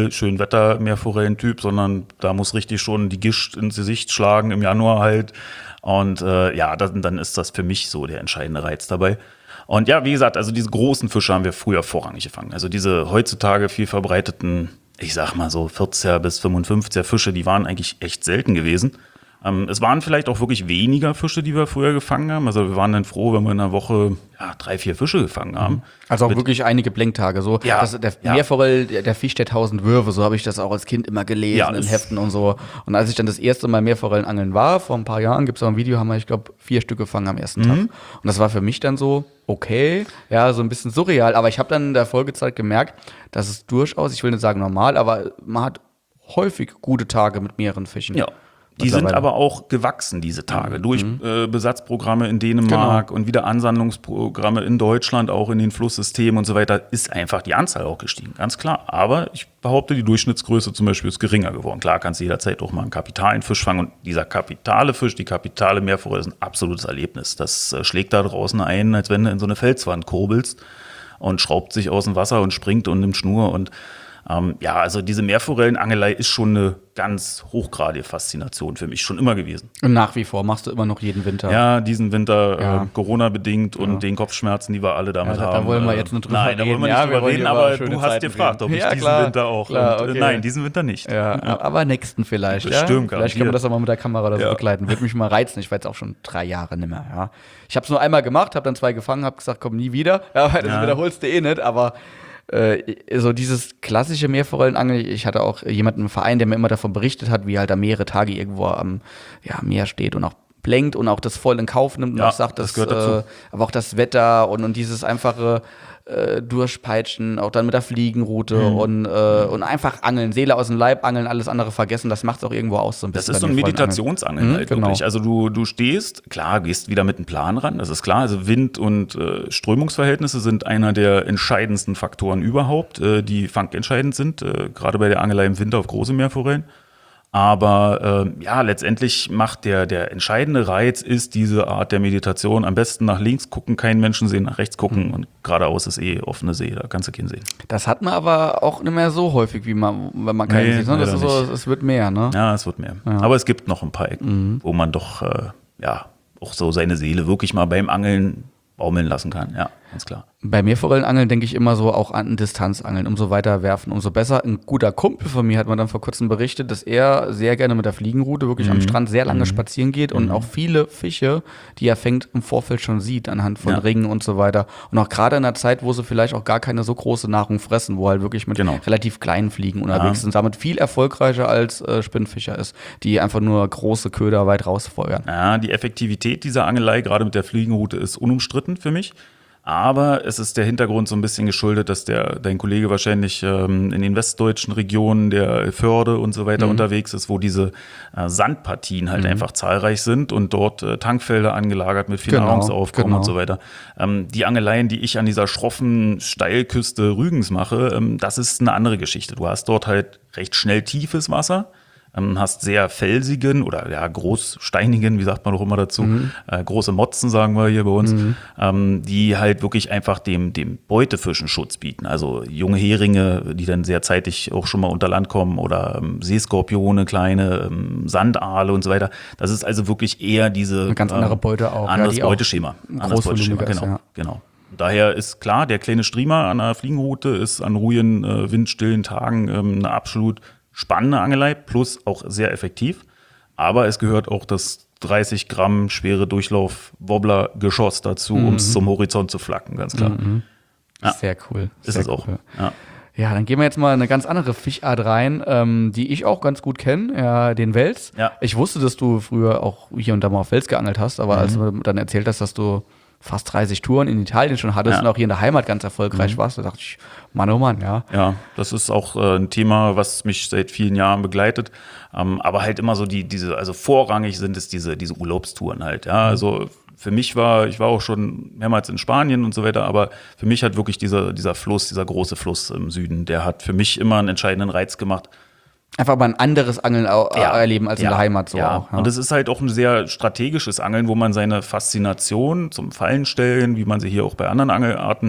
April-Schönwetter-Meerforellentyp, sondern da muss richtig schon die Gischt ins Gesicht schlagen im Januar halt. Und äh, ja, dann, dann ist das für mich so der entscheidende Reiz dabei. Und ja, wie gesagt, also diese großen Fische haben wir früher vorrangig gefangen. Also diese heutzutage viel verbreiteten, ich sag mal so vierziger bis fünfundfünfziger Fische, die waren eigentlich echt selten gewesen. Ähm, es waren vielleicht auch wirklich weniger Fische, die wir früher gefangen haben. Also wir waren dann froh, wenn wir in einer Woche ja, drei, vier Fische gefangen haben. Also auch Mit- wirklich einige Blinktage. So, Ja, das, der ja. Meerforell, der, der Fisch der tausend Würfe, so habe ich das auch als Kind immer gelesen Ja, in es- Heften und so. Und als ich dann das erste Mal Meerforellenangeln war, vor ein paar Jahren, gibt es auch ein Video, haben wir, ich glaube, vier Stück gefangen am ersten Mhm. Tag. Und das war für mich dann so, okay, ja, so ein bisschen surreal. Aber ich habe dann in der Folgezeit gemerkt, dass es durchaus, ich will nicht sagen normal, aber man hat häufig gute Tage mit mehreren Fischen. Ja. Die sind Mittlerweile. aber auch gewachsen, diese Tage, durch äh, Besatzprogramme in Dänemark und wieder Ansammlungsprogramme in Deutschland, auch in den Flusssystemen und so weiter, ist einfach die Anzahl auch gestiegen, ganz klar. Aber ich behaupte, die Durchschnittsgröße zum Beispiel ist geringer geworden. Klar kannst du jederzeit auch mal einen kapitalen Fisch fangen und dieser kapitale Fisch, die kapitale Meerforelle ist ein absolutes Erlebnis. Das äh, schlägt da draußen ein, als wenn du in so eine Felswand kurbelst und schraubt sich aus dem Wasser und springt und nimmt Schnur und Ähm, ja, also diese Meerforellenangelei ist schon eine ganz hochgradige Faszination für mich, schon immer gewesen. Und nach wie vor machst du immer noch jeden Winter. Ja, diesen Winter Ja. äh, Corona-bedingt und den Kopfschmerzen, die wir alle damit Ja, da- haben. da wollen wir äh, jetzt nicht drüber Nein, da wollen wir reden. nicht Ja, wir drüber wollen reden, über aber schöne du hast Zeiten gefragt, ob reden. ich Ja, diesen klar. Winter auch. Klar, und, okay. äh, nein, diesen Winter nicht. Ja, aber nächsten vielleicht, ja? Bestimmt, Vielleicht können wir garantiert. das auch mal mit der Kamera oder so Ja. begleiten. Würde mich mal reizen. Ich war jetzt auch schon drei Jahre nicht mehr, ja. Ich habe es nur einmal gemacht, habe dann zwei gefangen, habe gesagt, komm nie wieder. Ja, das Ja. wiederholst du eh nicht, aber äh, so dieses klassische Meerforellenangeln, ich hatte auch jemanden im Verein, der mir immer davon berichtet hat, wie halt da mehrere Tage irgendwo am ja, Meer steht und auch blenkt und auch das voll in Kauf nimmt und Ja, auch sagt, das dass, gehört dazu. Äh, aber auch das Wetter und, und dieses einfache äh, Durchpeitschen, auch dann mit der Fliegenroute Mhm. und, äh, und einfach angeln, Seele aus dem Leib angeln, alles andere vergessen, das macht es auch irgendwo aus so ein Das bisschen. ist so bei ein mir vollen Angeln. Meditationsangeln Mhm, halt genau. wirklich. Also du, du stehst, klar, gehst wieder mit einem Plan ran, das ist klar. Also Wind- und äh, Strömungsverhältnisse sind einer der entscheidendsten Faktoren überhaupt, äh, die fangentscheidend sind, äh, gerade bei der Angelei im Winter auf große Meerforellen. Aber äh, ja, letztendlich macht der, der entscheidende Reiz ist diese Art der Meditation. Am besten nach links gucken, keinen Menschen sehen, nach rechts gucken und geradeaus ist eh offene See, da kannst du keinen sehen. Das hat man aber auch nicht mehr so häufig, wie man, wenn man keinen Nee, sieht. Ne? Das ist leider so, nicht. es wird mehr, ne? Ja, es wird mehr. Aber es gibt noch ein paar Ecken, wo man doch äh, ja auch so seine Seele wirklich mal beim Angeln baumeln lassen kann. Ja, ganz klar. Bei Meerforellenangeln denke ich immer so auch an Distanzangeln. Umso weiter werfen, umso besser. Ein guter Kumpel von mir hat mir dann vor kurzem berichtet, dass er sehr gerne mit der Fliegenroute wirklich am Strand sehr lange spazieren geht und auch viele Fische, die er fängt, im Vorfeld schon sieht, anhand von Ja. Ringen und so weiter. Und auch gerade in einer Zeit, wo sie vielleicht auch gar keine so große Nahrung fressen, wo halt wirklich mit Genau. relativ kleinen Fliegen unterwegs Ja. sind, damit viel erfolgreicher als äh, Spinnfischer ist, die einfach nur große Köder weit rausfeuern. Ja, die Effektivität dieser Angelei, gerade mit der Fliegenroute, ist unumstritten für mich. Aber es ist der Hintergrund so ein bisschen geschuldet, dass der, dein Kollege wahrscheinlich ähm, in den westdeutschen Regionen der Förde und so weiter unterwegs ist, wo diese äh, Sandpartien halt einfach zahlreich sind und dort äh, Tankfelder angelagert mit viel Genau, Nahrungsaufkommen genau. und so weiter. Ähm, die Angeleien, die ich an dieser schroffen Steilküste Rügens mache, ähm, das ist eine andere Geschichte. Du hast dort halt recht schnell tiefes Wasser. Ähm, hast sehr felsigen oder ja großsteinigen, wie sagt man doch immer dazu, Mhm. äh, große Motzen sagen wir hier bei uns, ähm, die halt wirklich einfach dem, dem Beutefischen Schutz bieten. Also junge Heringe, die dann sehr zeitig auch schon mal unter Land kommen oder ähm, Seeskorpione, kleine ähm, Sandaale und so weiter. Das ist also wirklich eher diese Eine ganz andere Beute auch, ja, Anderes die auch Beuteschema. Anderes Beuteschema, großvolumiger ist, genau. ja. Genau. Daher ist klar, der kleine Streamer an der Fliegenroute ist an ruhigen, äh, windstillen Tagen ähm, eine absolut spannende Angelei, plus auch sehr effektiv. Aber es gehört auch das dreißig Gramm schwere Durchlauf-Wobbler-Geschoss dazu, um es zum Horizont zu flacken, ganz klar. Ja. Sehr cool. Ist sehr es auch. cool. Ja. Ja, dann gehen wir jetzt mal in eine ganz andere Fischart rein, ähm, die ich auch ganz gut kenne, ja, den Wels. Ja. Ich wusste, dass du früher auch hier und da mal auf Wels geangelt hast, aber als du dann erzählt hast, dass du fast dreißig Touren in Italien schon hattest Ja. und auch hier in der Heimat ganz erfolgreich Mhm. warst. Da dachte ich, Mann, oh Mann, ja. Ja, das ist auch äh, ein Thema, was mich seit vielen Jahren begleitet. Ähm, aber halt immer so die, diese, also vorrangig sind es diese, diese Urlaubstouren halt. Ja, also für mich war, ich war auch schon mehrmals in Spanien und so weiter, aber für mich hat wirklich dieser, dieser Fluss, dieser große Fluss im Süden, der hat für mich immer einen entscheidenden Reiz gemacht. Einfach mal ein anderes Angeln au- Ja. erleben als in Ja. der Heimat so ja. auch. Ja. Und es ist halt auch ein sehr strategisches Angeln, wo man seine Faszination zum Fallenstellen, wie man sie hier auch bei anderen Angelarten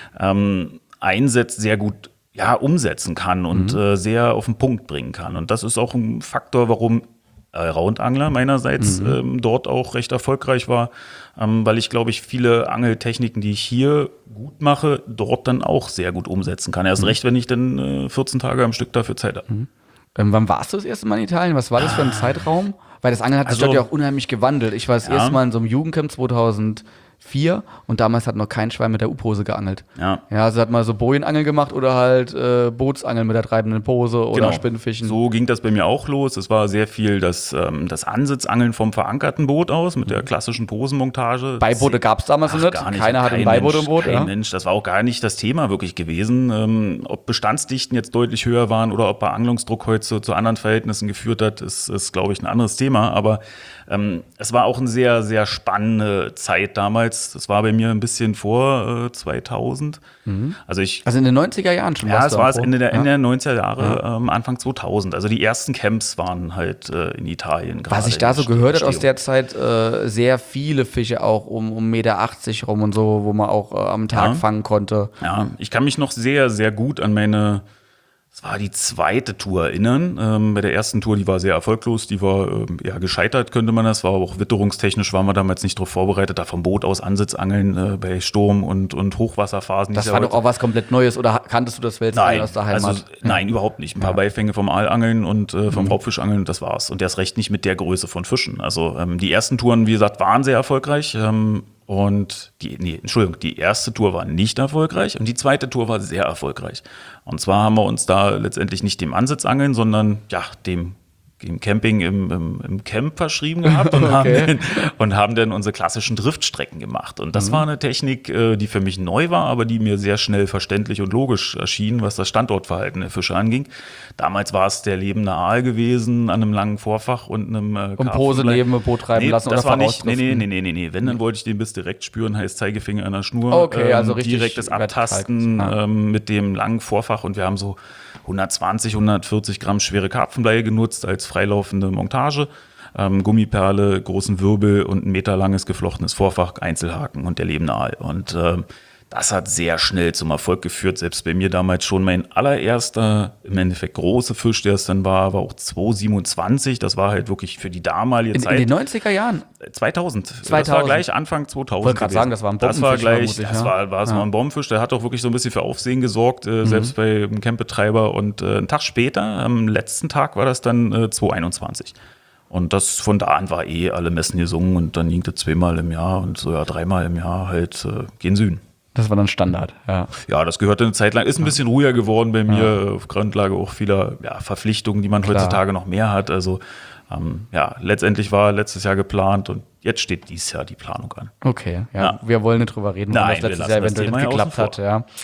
ähm, einsetzt, sehr gut ja, umsetzen kann und Mhm. äh, sehr auf den Punkt bringen kann. Und das ist auch ein Faktor, warum äh, Roundangler meinerseits Mhm. ähm, dort auch recht erfolgreich war, ähm, weil ich, glaube ich, viele Angeltechniken, die ich hier gut mache, dort dann auch sehr gut umsetzen kann. Erst Mhm. recht, wenn ich dann äh, vierzehn Tage am Stück dafür Zeit habe. Ähm, wann warst du das erste Mal in Italien? Was war das für ein Zeitraum? Weil das Angeln hat sich Also- dort ja auch unheimlich gewandelt. Ich war das Ja. erste Mal in so einem Jugendcamp zweitausendvier und damals hat noch kein Schwein mit der U-Pose geangelt. Ja. Ja, also hat mal so Bojenangeln gemacht oder halt äh, Bootsangeln mit der treibenden Pose oder Spinnfischen. So ging das bei mir auch los. Es war sehr viel das, ähm, das Ansitzangeln vom verankerten Boot aus mit der klassischen Posenmontage. Beiboote gab es damals noch Ach, nicht. gar nicht. Keiner hatte ein Kein Beiboot Mensch, im Boot. Kein Ja. Mensch, das war auch gar nicht das Thema wirklich gewesen. Ähm, ob Bestandsdichten jetzt deutlich höher waren oder ob Beangelungsdruck heute zu, zu anderen Verhältnissen geführt hat, ist, ist glaube ich, ein anderes Thema. Aber ähm, es war auch eine sehr, sehr spannende Zeit damals. Das war bei mir ein bisschen vor äh, zweitausend. Also ich Also in den neunziger Jahren schon. ja, warst es du war auch es wo? Ende der, Ja. Ende der neunziger Jahre, ähm, Anfang zweitausend. Also die ersten Camps waren halt äh, in Italien. Was gerade ich da in so der gehört habe aus Entstehung. der Zeit, äh, sehr viele Fische auch um, um eins Komma achtzig Meter rum und so, wo man auch äh, am Tag Ja. fangen konnte. Ja, ich kann mich noch sehr, sehr gut an meine, es war die zweite Tour erinnern. Ähm, bei der ersten Tour, die war sehr erfolglos, die war ähm, eher gescheitert, könnte man das. War aber auch witterungstechnisch, waren wir damals nicht darauf vorbereitet, da vom Boot aus Ansitzangeln äh, bei Sturm und, und Hochwasserphasen. die Das es war ja doch auch was komplett Neues oder kanntest du das Welsangeln Nein, aus der Heimat? also, nein, überhaupt nicht. Ein paar Beifänge vom Aalangeln und äh, vom Raubfischangeln, das war's. Und erst recht nicht mit der Größe von Fischen. Also ähm, die ersten Touren, wie gesagt, waren sehr erfolgreich. Ähm, und die, nee, Entschuldigung, die erste Tour war nicht erfolgreich und die zweite Tour war sehr erfolgreich. Und zwar haben wir uns da letztendlich nicht dem Ansitzangeln, sondern ja, dem im Camping im, im, im Camp verschrieben gehabt und, haben Okay. dann, und haben dann unsere klassischen Driftstrecken gemacht. Und das war eine Technik, äh, die für mich neu war, aber die mir sehr schnell verständlich und logisch erschien, was das Standortverhalten der Fische anging. Damals war es der lebende Aal gewesen an einem langen Vorfach und einem äh, Und Pose Karpfenblei. neben dem Boot treiben nee, lassen das oder war nicht, nee, nee, vorausdriften? nee, nee, nee, nee. Wenn, dann wollte ich den Biss direkt spüren, heißt Zeigefinger an der Schnur. Okay, also richtig direktes Abtasten vertikal. Ja. ähm, mit dem langen Vorfach und wir haben so hundertzwanzig, hundertvierzig Gramm schwere Karpfenbleie genutzt als freilaufende Montage. Ähm, Gummiperle, großen Wirbel und ein meterlanges geflochtenes Vorfach, Einzelhaken und der lebende Aal. Und ähm, das hat sehr schnell zum Erfolg geführt. Selbst bei mir damals schon mein allererster, im Endeffekt große Fisch, der es dann war, war auch zwei Komma siebenundzwanzig. Das war halt wirklich für die damalige In, in Zeit. den neunziger Jahren? zweitausend. Das zweitausend. war gleich Anfang zweitausend. Ich wollte gerade gewesen. sagen, das war ein Das war Bombenfisch gleich, vermutlich, das ja. war, war, das Ja. war ein Bombenfisch. Der hat auch wirklich so ein bisschen für Aufsehen gesorgt, äh, Mhm. selbst bei dem Campbetreiber. Und äh, einen Tag später, am letzten Tag, war das dann äh, zwei Komma einundzwanzig. Und das von da an war eh alle Messen gesungen und dann ging das zweimal im Jahr und so ja dreimal im Jahr halt äh, gen Süden. Das war dann Standard, ja. Ja, das gehörte eine Zeit lang, ist ein bisschen ruhiger geworden bei mir, auf Grundlage auch vieler ja, Verpflichtungen, die man Klar. heutzutage noch mehr hat. Also ähm, ja, letztendlich war letztes Jahr geplant und jetzt steht dieses Jahr die Planung an. Okay, ja. Ja. Wir wollen nicht drüber reden, warum Nein, das wir letztes lassen Jahr das eventuell Thema nicht ja geklappt außen hat, ja.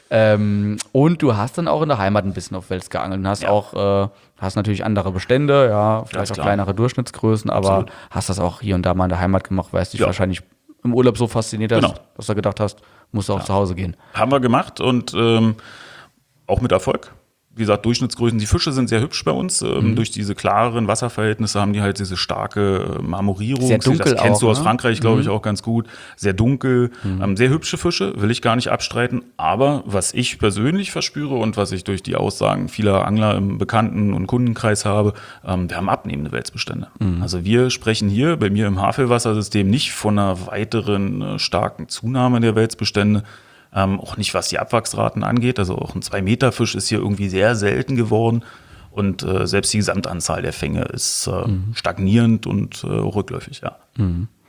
Ähm, und du hast dann auch in der Heimat ein bisschen auf Wels geangelt und hast Ja. auch, äh, hast natürlich andere Bestände, ja, vielleicht auch klar. kleinere Durchschnittsgrößen, aber Absolut. hast das auch hier und da mal in der Heimat gemacht, weil es dich Ja. wahrscheinlich im Urlaub so fasziniert hast, Genau. dass du gedacht hast, musst du auch zu Hause gehen. Haben wir gemacht und ähm, auch mit Erfolg. Wie gesagt, Durchschnittsgrößen. Die Fische sind sehr hübsch bei uns. Ähm, Mhm. Durch diese klareren Wasserverhältnisse haben die halt diese starke äh, Marmorierung. Sehr dunkel das kennst auch, du aus ne? Frankreich, glaube ich, Mhm. auch ganz gut. Sehr dunkel. Ähm, sehr hübsche Fische, will ich gar nicht abstreiten. Aber was ich persönlich verspüre und was ich durch die Aussagen vieler Angler im Bekannten- und Kundenkreis habe, ähm, wir haben abnehmende Welsbestände. Mhm. Also wir sprechen hier bei mir im Havelwassersystem nicht von einer weiteren äh, starken Zunahme der Welsbestände. Ähm, auch nicht, was die Abwachsraten angeht. Also auch ein zwei-Meter-Fisch ist hier irgendwie sehr selten geworden. Und äh, selbst die Gesamtanzahl der Fänge ist äh, stagnierend und äh, rückläufig, ja.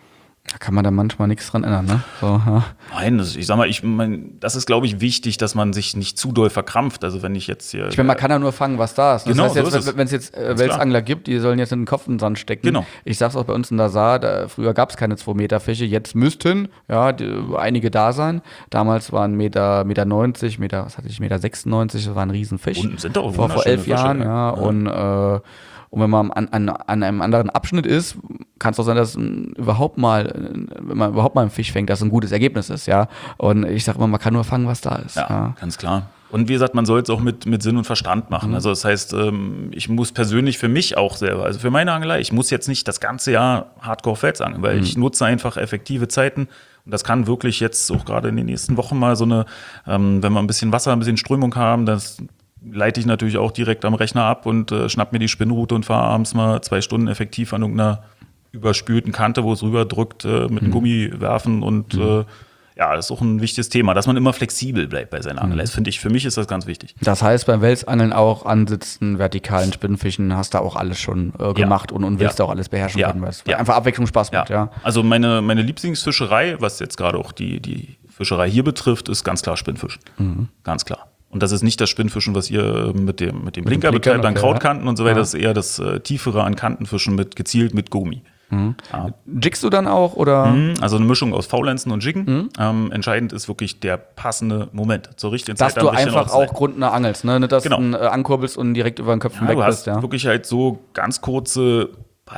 Da kann man da manchmal nichts dran ändern, ne? So, ja. Nein, das, ich sag mal, ich mein, das ist, glaube ich, wichtig, dass man sich nicht zu doll verkrampft. Also wenn ich jetzt hier. Ich meine, man kann ja nur fangen, was da ist. Das Genau, heißt jetzt, so ist es. wenn es jetzt äh, Welsangler gibt, die sollen jetzt in den Kopf in den Sand stecken. Genau. Ich sag's auch bei uns in der Saar, da, früher gab es keine zwei Meter Fische, jetzt müssten ja die, einige da sein. Damals waren Meter, Meter neunzig, Meter, was hatte ich, Meter sechsundneunzig, das war ein Riesenfisch. Und sind auch vor, vor elf wunderschöne Jahren, Fische, ja. ja. Und äh, Und wenn man an, an, an einem anderen Abschnitt ist, kann es auch sein, dass ein, überhaupt mal, wenn man überhaupt mal einen Fisch fängt, dass ein gutes Ergebnis ist, ja. Und ich sage immer, man kann nur fangen, was da ist. Ja, ja. ganz klar. Und wie gesagt, man soll es auch mit, mit Sinn und Verstand machen. Mhm. Also das heißt, ähm, ich muss persönlich für mich auch selber, also für meine Angelei, ich muss jetzt nicht das ganze Jahr Hardcore Fels angeln, weil Mhm. ich nutze einfach effektive Zeiten. Und das kann wirklich jetzt auch gerade in den nächsten Wochen mal so eine, ähm, wenn wir ein bisschen Wasser, ein bisschen Strömung haben, das leite ich natürlich auch direkt am Rechner ab und äh, schnapp mir die Spinnrute und fahre abends mal zwei Stunden effektiv an irgendeiner überspülten Kante, wo es rüber drückt, äh, mit dem Gummi werfen und mhm. äh, ja, das ist auch ein wichtiges Thema, dass man immer flexibel bleibt bei seiner Angelei. Das finde ich, für mich ist das ganz wichtig. Das heißt, beim Welsangeln auch ansitzen, vertikalen Spinnfischen, hast du auch alles schon äh, gemacht ja. und, und willst ja. auch alles beherrschen ja. können, weil es ja. einfach Abwechslung Spaß macht, ja. ja. Also meine, meine Lieblingsfischerei, was jetzt gerade auch die, die Fischerei hier betrifft, ist ganz klar Spinnfischen. Mhm. Ganz klar. Und das ist nicht das Spinnfischen, was ihr mit dem, mit dem Blinker betreibt, an Krautkanten und so weiter. Ja. Das ist eher das äh, tiefere an Kantenfischen mit gezielt mit Gummi. Mhm. Ja. Jiggst du dann auch, oder? Mhm, also eine Mischung aus Faulenzen und Jiggen. Mhm. Ähm, entscheidend ist wirklich der passende Moment. Zur richtigen Zeit. Dass du einfach auch grundnah angelst, ne? Nicht, dass genau. du äh, ankurbelst und direkt über den Köpfen ja, weg du bist. hast Ja. wirklich halt so ganz kurze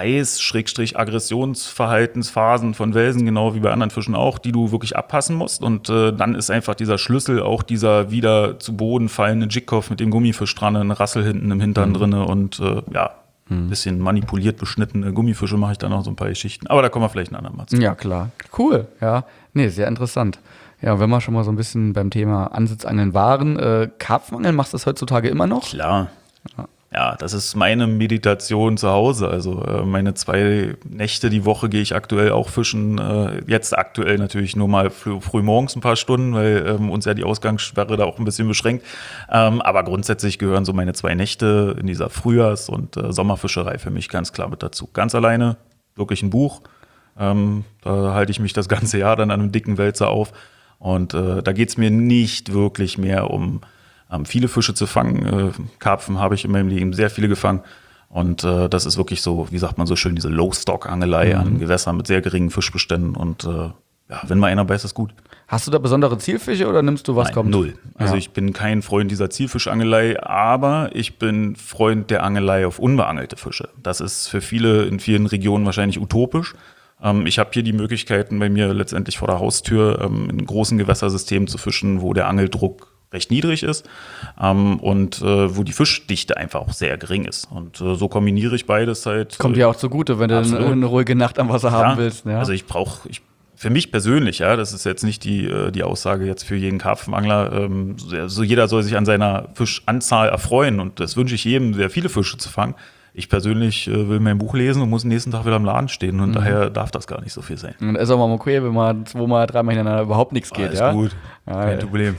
Beiß-Aggressionsverhaltensphasen von Welsen, genau wie bei anderen Fischen auch, die du wirklich abpassen musst. Und äh, dann ist einfach dieser Schlüssel auch dieser wieder zu Boden fallende Jigkopf mit dem Gummifisch dran, ein Rassel hinten im Hintern mhm. drinne und äh, ja, ein bisschen manipuliert beschnittene Gummifische mache ich dann noch so ein paar Geschichten. Aber da kommen wir vielleicht ein andermal zu. Ja, klar. Cool. Ja, nee, sehr interessant. Ja, wenn wir schon mal so ein bisschen beim Thema Ansitzangeln waren, äh, Karpfenangeln, machst du das heutzutage immer noch? Klar. Ja. Ja, das ist meine Meditation zu Hause. Also äh, meine zwei Nächte die Woche gehe ich aktuell auch fischen. Äh, jetzt aktuell natürlich nur mal früh, früh morgens ein paar Stunden, weil ähm, uns ja die Ausgangssperre da auch ein bisschen beschränkt. Ähm, aber grundsätzlich gehören so meine zwei Nächte in dieser Frühjahrs- und äh, Sommerfischerei für mich ganz klar mit dazu. Ganz alleine, wirklich ein Buch. Ähm, da halte ich mich das ganze Jahr dann an einem dicken Wälzer auf. Und äh, da geht es mir nicht wirklich mehr um Ähm, viele Fische zu fangen. Äh, Karpfen habe ich in meinem Leben sehr viele gefangen. Und äh, das ist wirklich so, wie sagt man so schön, diese Low-Stock-Angelei mhm. an Gewässern mit sehr geringen Fischbeständen. Und äh, ja, wenn mal einer beißt, ist gut. Hast du da besondere Zielfische oder nimmst du was Nein, kommt? Null. Also ja. ich bin kein Freund dieser Zielfischangelei, aber ich bin Freund der Angelei auf unbeangelte Fische. Das ist für viele in vielen Regionen wahrscheinlich utopisch. Ähm, ich habe hier die Möglichkeiten, bei mir letztendlich vor der Haustür ähm, in großen Gewässersystemen zu fischen, wo der Angeldruck recht niedrig ist ähm, und äh, wo die Fischdichte einfach auch sehr gering ist. Und äh, so kombiniere ich beides halt. Kommt dir auch zugute, wenn absolut. du eine, eine ruhige Nacht am Wasser ja, haben willst. Ja. Also ich brauche, ich, für mich persönlich, ja, das ist jetzt nicht die, die Aussage jetzt für jeden Karpfenangler, ähm, so jeder soll sich an seiner Fischanzahl erfreuen und das wünsche ich jedem, sehr viele Fische zu fangen. Ich persönlich äh, will mein Buch lesen und muss den nächsten Tag wieder im Laden stehen und mhm. daher darf das gar nicht so viel sein. Und ist auch mal okay, wenn mal zweimal, dreimal hintereinander überhaupt nichts geht, Alles ja? gut, ja, kein ja. Problem.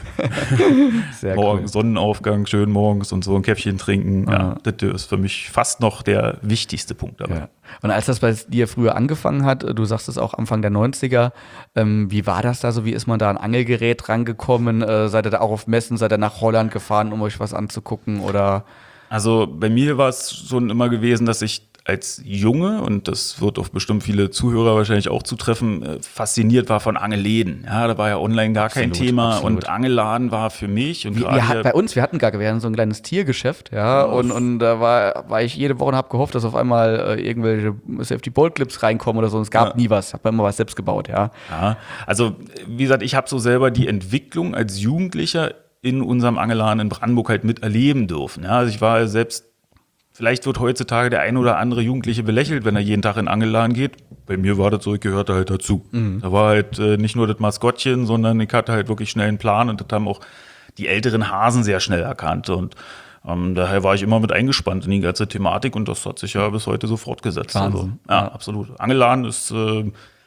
Sehr Morgen, cool. Sonnenaufgang, schön morgens und so ein Käffchen trinken, ja, Ja. das ist für mich fast noch der wichtigste Punkt dabei. Ja. Und als das bei dir früher angefangen hat, du sagst es auch Anfang der neunziger, ähm, wie war das da so? Wie ist man da an Angelgerät rangekommen? Äh, seid ihr da auch auf Messen, seid ihr nach Holland gefahren, um euch was anzugucken oder? Also bei mir war es schon immer gewesen, dass ich als Junge, und das wird auf bestimmt viele Zuhörer wahrscheinlich auch zutreffen, äh, fasziniert war von Angeläden. Ja, da war ja online gar Absolut, kein Thema absolut. und Angelladen war für mich. Und Wir, gerade wir hat, hier- bei uns, wir hatten gar, wir hatten so ein kleines Tiergeschäft, ja, und, und da war, war ich jede Woche und habe gehofft, dass auf einmal äh, irgendwelche Safety Bolt Clips reinkommen oder so. Und es gab Ja. nie was. Ich habe immer was selbst gebaut, ja. Ja, also wie gesagt, ich habe so selber die Entwicklung als Jugendlicher in unserem Angeladen in Brandenburg halt miterleben dürfen. Ja, also ich war selbst, vielleicht wird heutzutage der ein oder andere Jugendliche belächelt, wenn er jeden Tag in den Angeladen geht. Bei mir war das so, ich gehörte halt dazu. Mhm. Da war halt äh, nicht nur das Maskottchen, sondern ich hatte halt wirklich schnell einen Plan und das haben auch die älteren Hasen sehr schnell erkannt. Und ähm, daher war ich immer mit eingespannt in die ganze Thematik und das hat sich ja bis heute so fortgesetzt. Wahnsinn. Also, ja, Ja. absolut. Angeladen ist äh,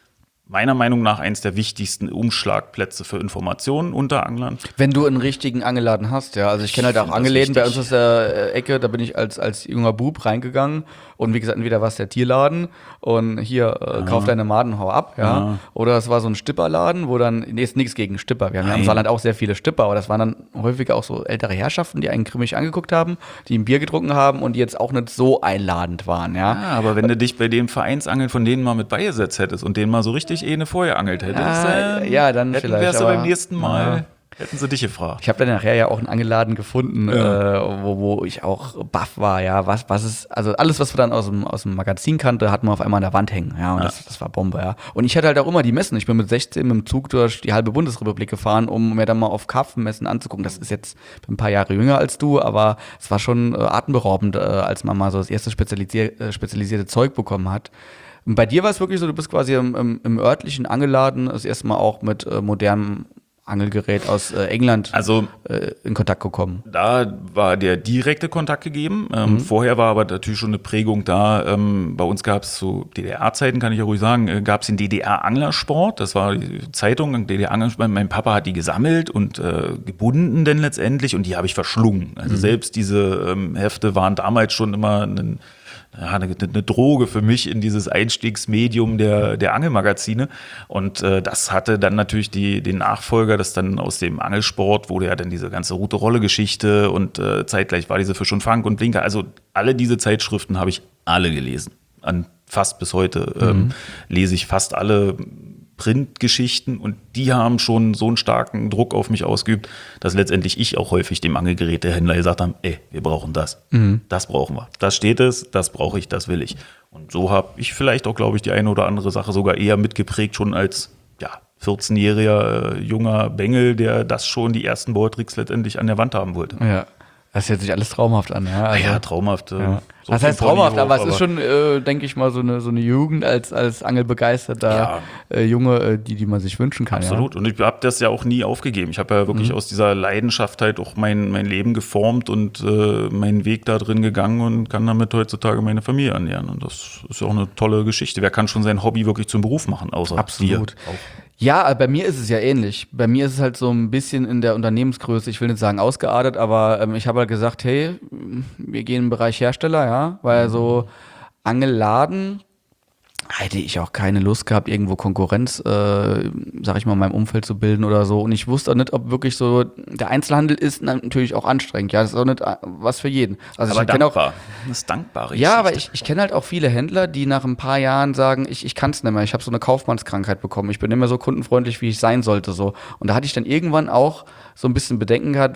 meiner Meinung nach eins der wichtigsten Umschlagplätze für Informationen unter Anglern. Wenn du einen richtigen Angelladen hast, ja. Also ich kenne halt auch Angelläden bei uns aus der Ecke, da bin ich als, als junger Bub reingegangen und wie gesagt, entweder war es der Tierladen und hier, äh, kauf deine Maden, hau ab, ja. Ja. Oder es war so ein Stipperladen, wo dann, nee, ist nichts gegen Stipper. Wir haben ja im Saarland auch sehr viele Stipper, aber das waren dann häufig auch so ältere Herrschaften, die einen grimmig angeguckt haben, die ein Bier getrunken haben und die jetzt auch nicht so einladend waren, ja. Ja, aber wenn du dich bei dem Vereinsangeln von denen mal mit beigesetzt hättest und denen mal so richtig eh eine vorher angelt hättest, Ja, äh, ja, dann hätten vielleicht, wärst du aber- beim nächsten Mal, Ja. hätten sie dich gefragt. Ich habe dann nachher ja auch einen Angeladen gefunden, Ja. äh, wo, wo ich auch baff war, ja, was, was ist, also alles, was wir dann aus dem, aus dem Magazin kannte, hatten wir auf einmal an der Wand hängen, ja, und Ja. Das, das war Bombe, ja. Und ich hatte halt auch immer die Messen, ich bin mit sechzehn mit dem Zug durch die halbe Bundesrepublik gefahren, um mir dann mal auf Karpfenmessen anzugucken. Das ist jetzt ein paar Jahre jünger als du, aber es war schon äh, atemberaubend, äh, als man mal so das erste spezialisier äh, spezialisierte Zeug bekommen hat. Und bei dir war es wirklich so, du bist quasi im, im, im örtlichen Angeladen das erste Mal auch mit äh, modernem Angelgerät aus äh, England Also äh, in Kontakt gekommen. da war der direkte Kontakt gegeben. Ähm, Mhm. Vorher war aber natürlich schon eine Prägung da. Ähm, bei uns gab es zu D D R-Zeiten, kann ich ja ruhig sagen, äh, gab es den D D R-Anglersport. Das war die Zeitung, D D R-Anglersport. Mein Papa hat die gesammelt und äh, gebunden denn letztendlich und die habe ich verschlungen. Also Mhm. selbst diese ähm, Hefte waren damals schon immer ein Ja, eine, eine Droge für mich in dieses Einstiegsmedium der, der Angelmagazine. Und äh, das hatte dann natürlich die, den Nachfolger, das dann aus dem Angelsport wurde ja dann diese ganze Rute-Rolle-Geschichte und äh, zeitgleich war diese Fisch und Fang und Blinker. Also alle diese Zeitschriften habe ich alle gelesen. An fast bis heute ähm, lese ich fast alle Printgeschichten und die haben schon so einen starken Druck auf mich ausgeübt, dass letztendlich ich auch häufig dem Angelgerätehändler gesagt habe, ey, wir brauchen das. Das brauchen wir. Das steht es, das brauche ich, das will ich. Und so habe ich vielleicht auch, glaube ich, die eine oder andere Sache sogar eher mitgeprägt, schon als ja, vierzehnjähriger äh, junger Bengel, der das schon die ersten Bautricks letztendlich an der Wand haben wollte. Ja. Das hört sich alles traumhaft an, ja. Also, ja, traumhaft. äh, ja. so Das viel heißt traumhaft, Ponyhof, aber es ist schon, äh, denke ich mal, so eine, so eine Jugend als, als angelbegeisterter Ja. äh, Junge, äh, die, die man sich wünschen kann. Absolut. Und ich habe das ja auch nie aufgegeben. Ich habe ja wirklich aus dieser Leidenschaft halt auch mein, mein Leben geformt und äh, meinen Weg da drin gegangen und kann damit heutzutage meine Familie ernähren. Und das ist ja auch eine tolle Geschichte. Wer kann schon sein Hobby wirklich zum Beruf machen, außer Absolut. dir? Auch. Ja, bei mir ist es ja ähnlich. Bei mir ist es halt so ein bisschen in der Unternehmensgröße, ich will nicht sagen ausgeartet, aber ähm, ich habe halt gesagt, hey, wir gehen im Bereich Hersteller, ja, weil so Angelladen hätte ich auch keine Lust gehabt, irgendwo Konkurrenz, äh, sag ich mal, in meinem Umfeld zu bilden oder so. Und ich wusste auch nicht, ob wirklich so, der Einzelhandel ist natürlich auch anstrengend, ja, das ist auch nicht äh, was für jeden. Also Aber ich kenne auch dankbar. Das ist dankbare Ja, aber Geschichte. ich, ich kenne halt auch viele Händler, die nach ein paar Jahren sagen, ich, ich kann es nicht mehr, ich habe so eine Kaufmannskrankheit bekommen, ich bin nicht mehr so kundenfreundlich, wie ich sein sollte. So. Und da hatte ich dann irgendwann auch so ein bisschen Bedenken gehabt,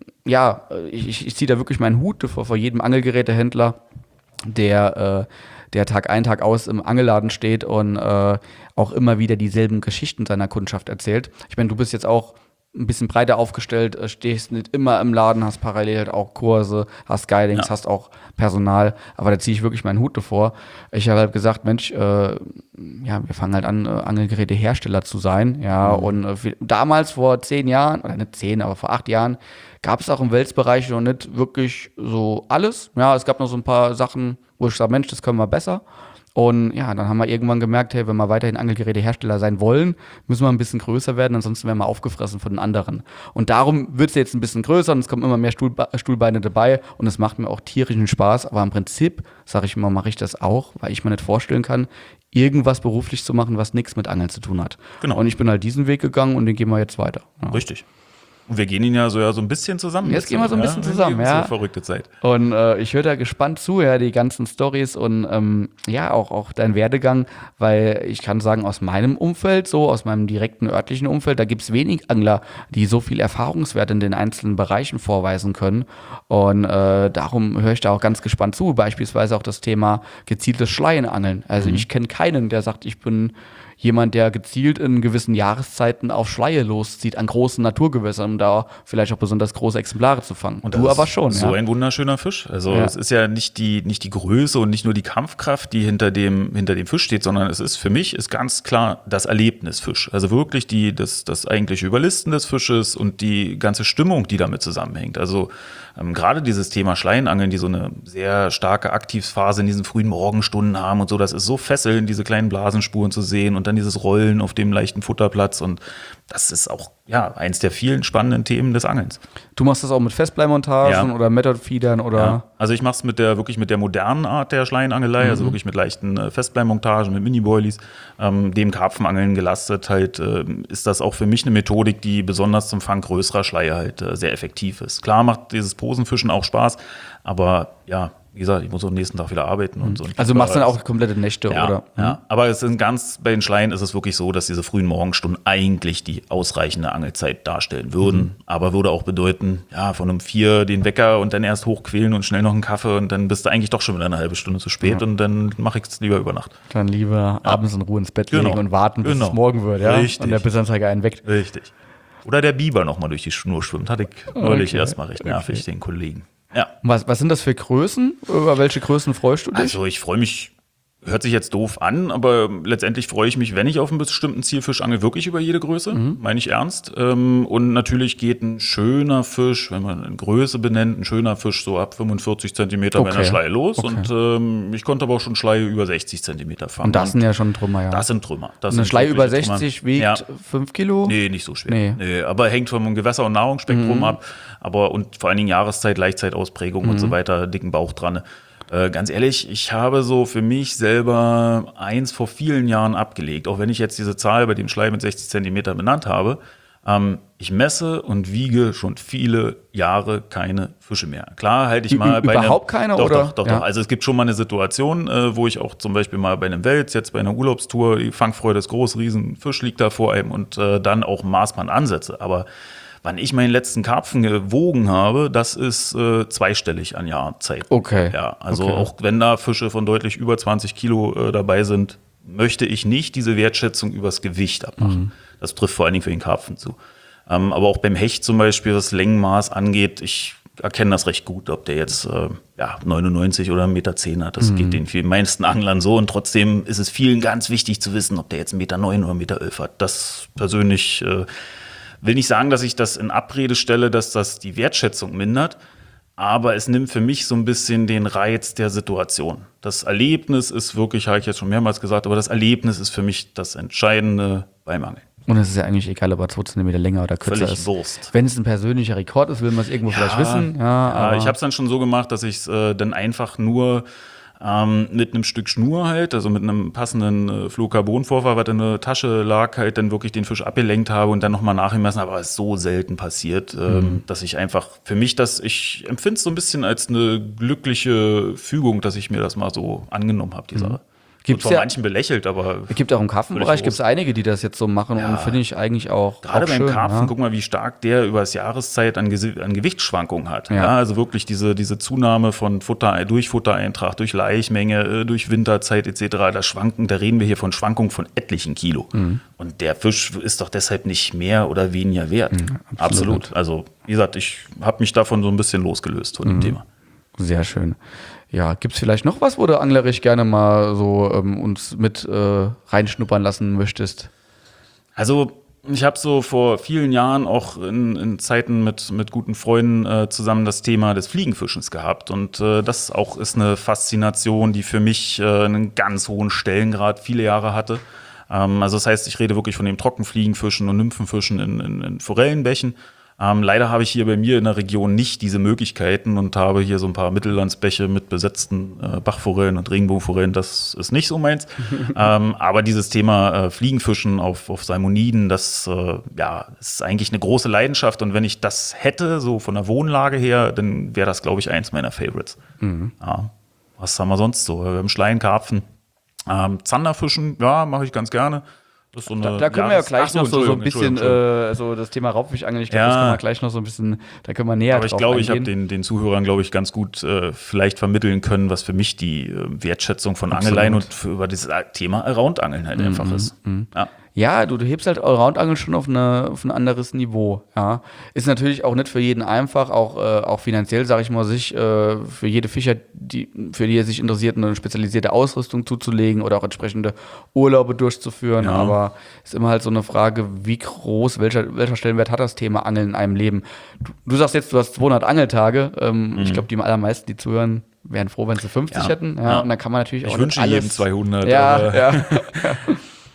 ja, ich, ich, ich ziehe da wirklich meinen Hut vor, vor jedem Angelgerätehändler, der, äh, der Tag ein, Tag aus im Angelladen steht und äh, auch immer wieder dieselben Geschichten seiner Kundschaft erzählt. Ich meine, du bist jetzt auch ein bisschen breiter aufgestellt, äh, stehst nicht immer im Laden, hast parallel halt auch Kurse, hast Guidings, Ja. hast auch Personal, aber da ziehe ich wirklich meinen Hut davor. Ich habe halt gesagt, Mensch, äh, ja, wir fangen halt an, äh, Angelgerätehersteller zu sein, ja, und äh, viel- damals vor zehn Jahren, oder nicht zehn, aber vor acht Jahren, gab es auch im Welsbereich noch nicht wirklich so alles, ja, es gab noch so ein paar Sachen, wo ich sage, Mensch, das können wir besser. Und ja, dann haben wir irgendwann gemerkt, hey, wenn wir weiterhin Angelgerätehersteller sein wollen, müssen wir ein bisschen größer werden, ansonsten werden wir aufgefressen von den anderen. Und darum wird es jetzt ein bisschen größer und es kommen immer mehr Stuhlbe Stuhlbeine dabei und es macht mir auch tierischen Spaß. Aber im Prinzip, sage ich immer, mache ich das auch, weil ich mir nicht vorstellen kann, irgendwas beruflich zu machen, was nichts mit Angeln zu tun hat. Genau. Und ich bin halt diesen Weg gegangen und den gehen wir jetzt weiter. Ja. Richtig. Und wir gehen ihn ja so, ja so ein bisschen zusammen. Jetzt gehen wir so ein bisschen zusammen, ja. So verrückte Zeit. Und äh, ich höre da gespannt zu, ja, die ganzen Stories und ähm, ja, auch, auch dein Werdegang, weil ich kann sagen, aus meinem Umfeld, so aus meinem direkten örtlichen Umfeld, da gibt es wenig Angler, die so viel Erfahrungswert in den einzelnen Bereichen vorweisen können. Und äh, darum höre ich da auch ganz gespannt zu. Beispielsweise auch das Thema gezieltes Schleienangeln. Also ich kenne keinen, der sagt, ich bin jemand, der gezielt in gewissen Jahreszeiten auf Schleie loszieht, an großen Naturgewässern, um da vielleicht auch besonders große Exemplare zu fangen. Und Das du ist aber schon, So ja. ein wunderschöner Fisch. Also Ja. es ist ja nicht die, nicht die Größe und nicht nur die Kampfkraft, die hinter dem, hinter dem Fisch steht, sondern es ist für mich ist ganz klar das Erlebnis Fisch. Also wirklich die, das, das eigentliche Überlisten des Fisches und die ganze Stimmung, die damit zusammenhängt. Also ähm, gerade dieses Thema Schleienangeln, die so eine sehr starke Aktivphase in diesen frühen Morgenstunden haben und so, das ist so fesselnd, diese kleinen Blasenspuren zu sehen und und dann dieses Rollen auf dem leichten Futterplatz und das ist auch ja eins der vielen spannenden Themen des Angelns. Du machst das auch mit Festbleimontagen Ja. oder Method-Feedern oder? Ja. Also ich mache es mit der wirklich mit der modernen Art der Schleienangelei, mhm. also wirklich mit leichten äh, Festbleimontagen, mit Mini-Boilies, ähm, dem Karpfenangeln gelastet. Halt äh, ist das auch für mich eine Methodik, die besonders zum Fang größerer Schleie halt äh, sehr effektiv ist. Klar macht dieses Posenfischen auch Spaß, aber ja, wie gesagt, ich muss am nächsten Tag wieder arbeiten und so. Also du machst dann auch komplette Nächte, ja, oder? Ja, aber es sind ganz, bei den Schleien ist es wirklich so, dass diese frühen Morgenstunden eigentlich die ausreichende Angelzeit darstellen würden. Mhm. Aber würde auch bedeuten, ja, von um vier den Wecker und dann erst hochquälen und schnell noch einen Kaffee und dann bist du eigentlich doch schon wieder eine halbe Stunde zu spät ja. und dann mache ich es lieber über Nacht. Dann lieber ja. abends in Ruhe ins Bett genau. legen und warten, bis genau. es morgen wird, ja? Richtig. Und der Bissanzeiger einen weckt. Richtig. Oder der Biber nochmal durch die Schnur schwimmt. Hatte ich neulich okay. erstmal recht nervig, okay. den Kollegen. Ja. Was, was sind das für Größen? Über welche Größen freust du dich? Also ich freue mich, hört sich jetzt doof an, aber letztendlich freue ich mich, wenn ich auf einen bestimmten Zielfisch angel, wirklich über jede Größe, mhm. meine ich ernst. Und natürlich geht ein schöner Fisch, wenn man eine Größe benennt, ein schöner Fisch so ab fünfundvierzig Zentimeter okay. bei einer Schleie los. Okay. Und ähm, ich konnte aber auch schon Schleie über sechzig Zentimeter fangen. Und das sind ja schon Trümmer, ja. Das sind Trümmer. Das eine sind Schleie über sechzig Trümmer. wiegt ja. fünf Kilo? Nee, nicht so schwer. Nee. Nee, aber hängt vom Gewässer- und Nahrungsspektrum mhm. ab. Aber und vor allen Dingen Jahreszeit, Laichzeitausprägung mhm. und so weiter, dicken Bauch dran. Äh, ganz ehrlich, ich habe so für mich selber eins vor vielen Jahren abgelegt, auch wenn ich jetzt diese Zahl bei dem Schleie mit sechzig Zentimeter benannt habe. Ähm, ich messe und wiege schon viele Jahre keine Fische mehr. Klar halte ich mal Ü- bei Überhaupt einem, keine? Doch, oder? doch, doch, ja. doch. Also es gibt schon mal eine Situation, äh, wo ich auch zum Beispiel mal bei einem Wels, jetzt bei einer Urlaubstour, die Fangfreude ist groß, riesen Fisch liegt da vor einem und äh, dann auch ein Maßband ansetze. Aber wann ich meinen letzten Karpfen gewogen habe, das ist äh, zweistellig an Jahrzeit. Okay. Ja, also okay. auch wenn da Fische von deutlich über zwanzig Kilo äh, dabei sind, möchte ich nicht diese Wertschätzung übers Gewicht abmachen. Mhm. Das trifft vor allen Dingen für den Karpfen zu. Ähm, aber auch beim Hecht zum Beispiel, was Längenmaß angeht, ich erkenne das recht gut, ob der jetzt äh, ja, neunundneunzig oder eins Komma zehn Meter hat. Das mhm. geht den vielen meisten Anglern so. Und trotzdem ist es vielen ganz wichtig zu wissen, ob der jetzt eins Komma neun Meter oder eins Komma elf Meter hat. Das persönlich äh, will nicht sagen, dass ich das in Abrede stelle, dass das die Wertschätzung mindert, aber es nimmt für mich so ein bisschen den Reiz der Situation. Das Erlebnis ist wirklich, habe ich jetzt schon mehrmals gesagt, aber das Erlebnis ist für mich das Entscheidende beim Angeln. Und es ist ja eigentlich egal, ob er zwei Zentimeter länger oder kürzer Völlig ist. Wurst. Wenn es ein persönlicher Rekord ist, will man es irgendwo ja, vielleicht wissen. Ja, ja aber ich habe es dann schon so gemacht, dass ich es äh, dann einfach nur Ähm, mit einem Stück Schnur halt, also mit einem passenden äh, Fluorocarbon-Vorfall, was in der Tasche lag, halt dann wirklich den Fisch abgelenkt habe und dann nochmal nachgemessen habe, aber es ist so selten passiert, ähm, mhm. dass ich einfach, für mich das, ich empfinde es so ein bisschen als eine glückliche Fügung, dass ich mir das mal so angenommen habe, die Sache. Mhm. Gibt von ja, manchen belächelt, aber. Es gibt auch im Karpfenbereich gibt es einige, die das jetzt so machen ja. und finde ich eigentlich auch. Gerade auch beim schön, Karpfen, ja. guck mal, wie stark der über das Jahreszeit an, Gesi- an Gewichtsschwankungen hat. Ja. Ja, also wirklich diese, diese Zunahme von Futter, durch Futtereintrag, durch Laichmenge, durch Winterzeit et cetera. Das Schwanken, da reden wir hier von Schwankungen von etlichen Kilo. Mhm. Und der Fisch ist doch deshalb nicht mehr oder weniger wert. Mhm, absolut. absolut. Also, wie gesagt, ich habe mich davon so ein bisschen losgelöst von dem mhm. Thema. Sehr schön. Ja, gibt es vielleicht noch was, wo du anglerisch gerne mal so ähm, uns mit äh, reinschnuppern lassen möchtest? Also ich habe so vor vielen Jahren auch in, in Zeiten mit, mit guten Freunden äh, zusammen das Thema des Fliegenfischens gehabt. Und äh, das auch ist eine Faszination, die für mich äh, einen ganz hohen Stellengrad viele Jahre hatte. Ähm, also das heißt, ich rede wirklich von dem Trockenfliegenfischen und Nymphenfischen in, in, in Forellenbächen. Ähm, leider habe ich hier bei mir in der Region nicht diese Möglichkeiten und habe hier so ein paar Mittellandsbäche mit besetzten äh, Bachforellen und Regenbogenforellen. Das ist nicht so meins. ähm, aber dieses Thema äh, Fliegenfischen auf, auf Salmoniden, das äh, ja, ist eigentlich eine große Leidenschaft. Und wenn ich das hätte, so von der Wohnlage her, dann wäre das, glaube ich, eins meiner Favorites. Mhm. Ja. Was haben wir sonst so? Wir haben Schleien, Karpfen, ähm, Zanderfischen, ja, mache ich ganz gerne. Das ist so eine, da, da können ja, wir ja gleich so, noch so, so ein bisschen, Entschuldigung. äh, so das Thema Raubfischangeln, ich glaube, Ja. das können wir gleich noch so ein bisschen, da können wir näher Aber ich drauf glaube, ich habe eingehen. den, den Zuhörern, glaube ich, ganz gut äh, vielleicht vermitteln können, was für mich die äh, Wertschätzung von Absolut. Angeleien und für, über dieses Thema Allround-Angeln halt Mhm, einfach ist. mhm. Ja. Ja, du, du hebst halt Allround-Angeln schon auf, eine, auf ein anderes Niveau. Ja. Ist natürlich auch nicht für jeden einfach, auch, äh, auch finanziell, sage ich mal, sich äh, für jede Fischer, die, für die er sich interessiert, eine spezialisierte Ausrüstung zuzulegen oder auch entsprechende Urlaube durchzuführen. Ja. Aber ist immer halt so eine Frage, wie groß, welcher, welcher Stellenwert hat das Thema Angeln in einem Leben? Du, du sagst jetzt, du hast zweihundert Angeltage. Ähm, Mhm. Ich glaube, die allermeisten, die zuhören, wären froh, wenn sie fünfzig Ja. hätten. Ja. Ja. Und dann kann man natürlich auch Ich nicht wünsche alles. jedem zweihundert. Ja, aber ja.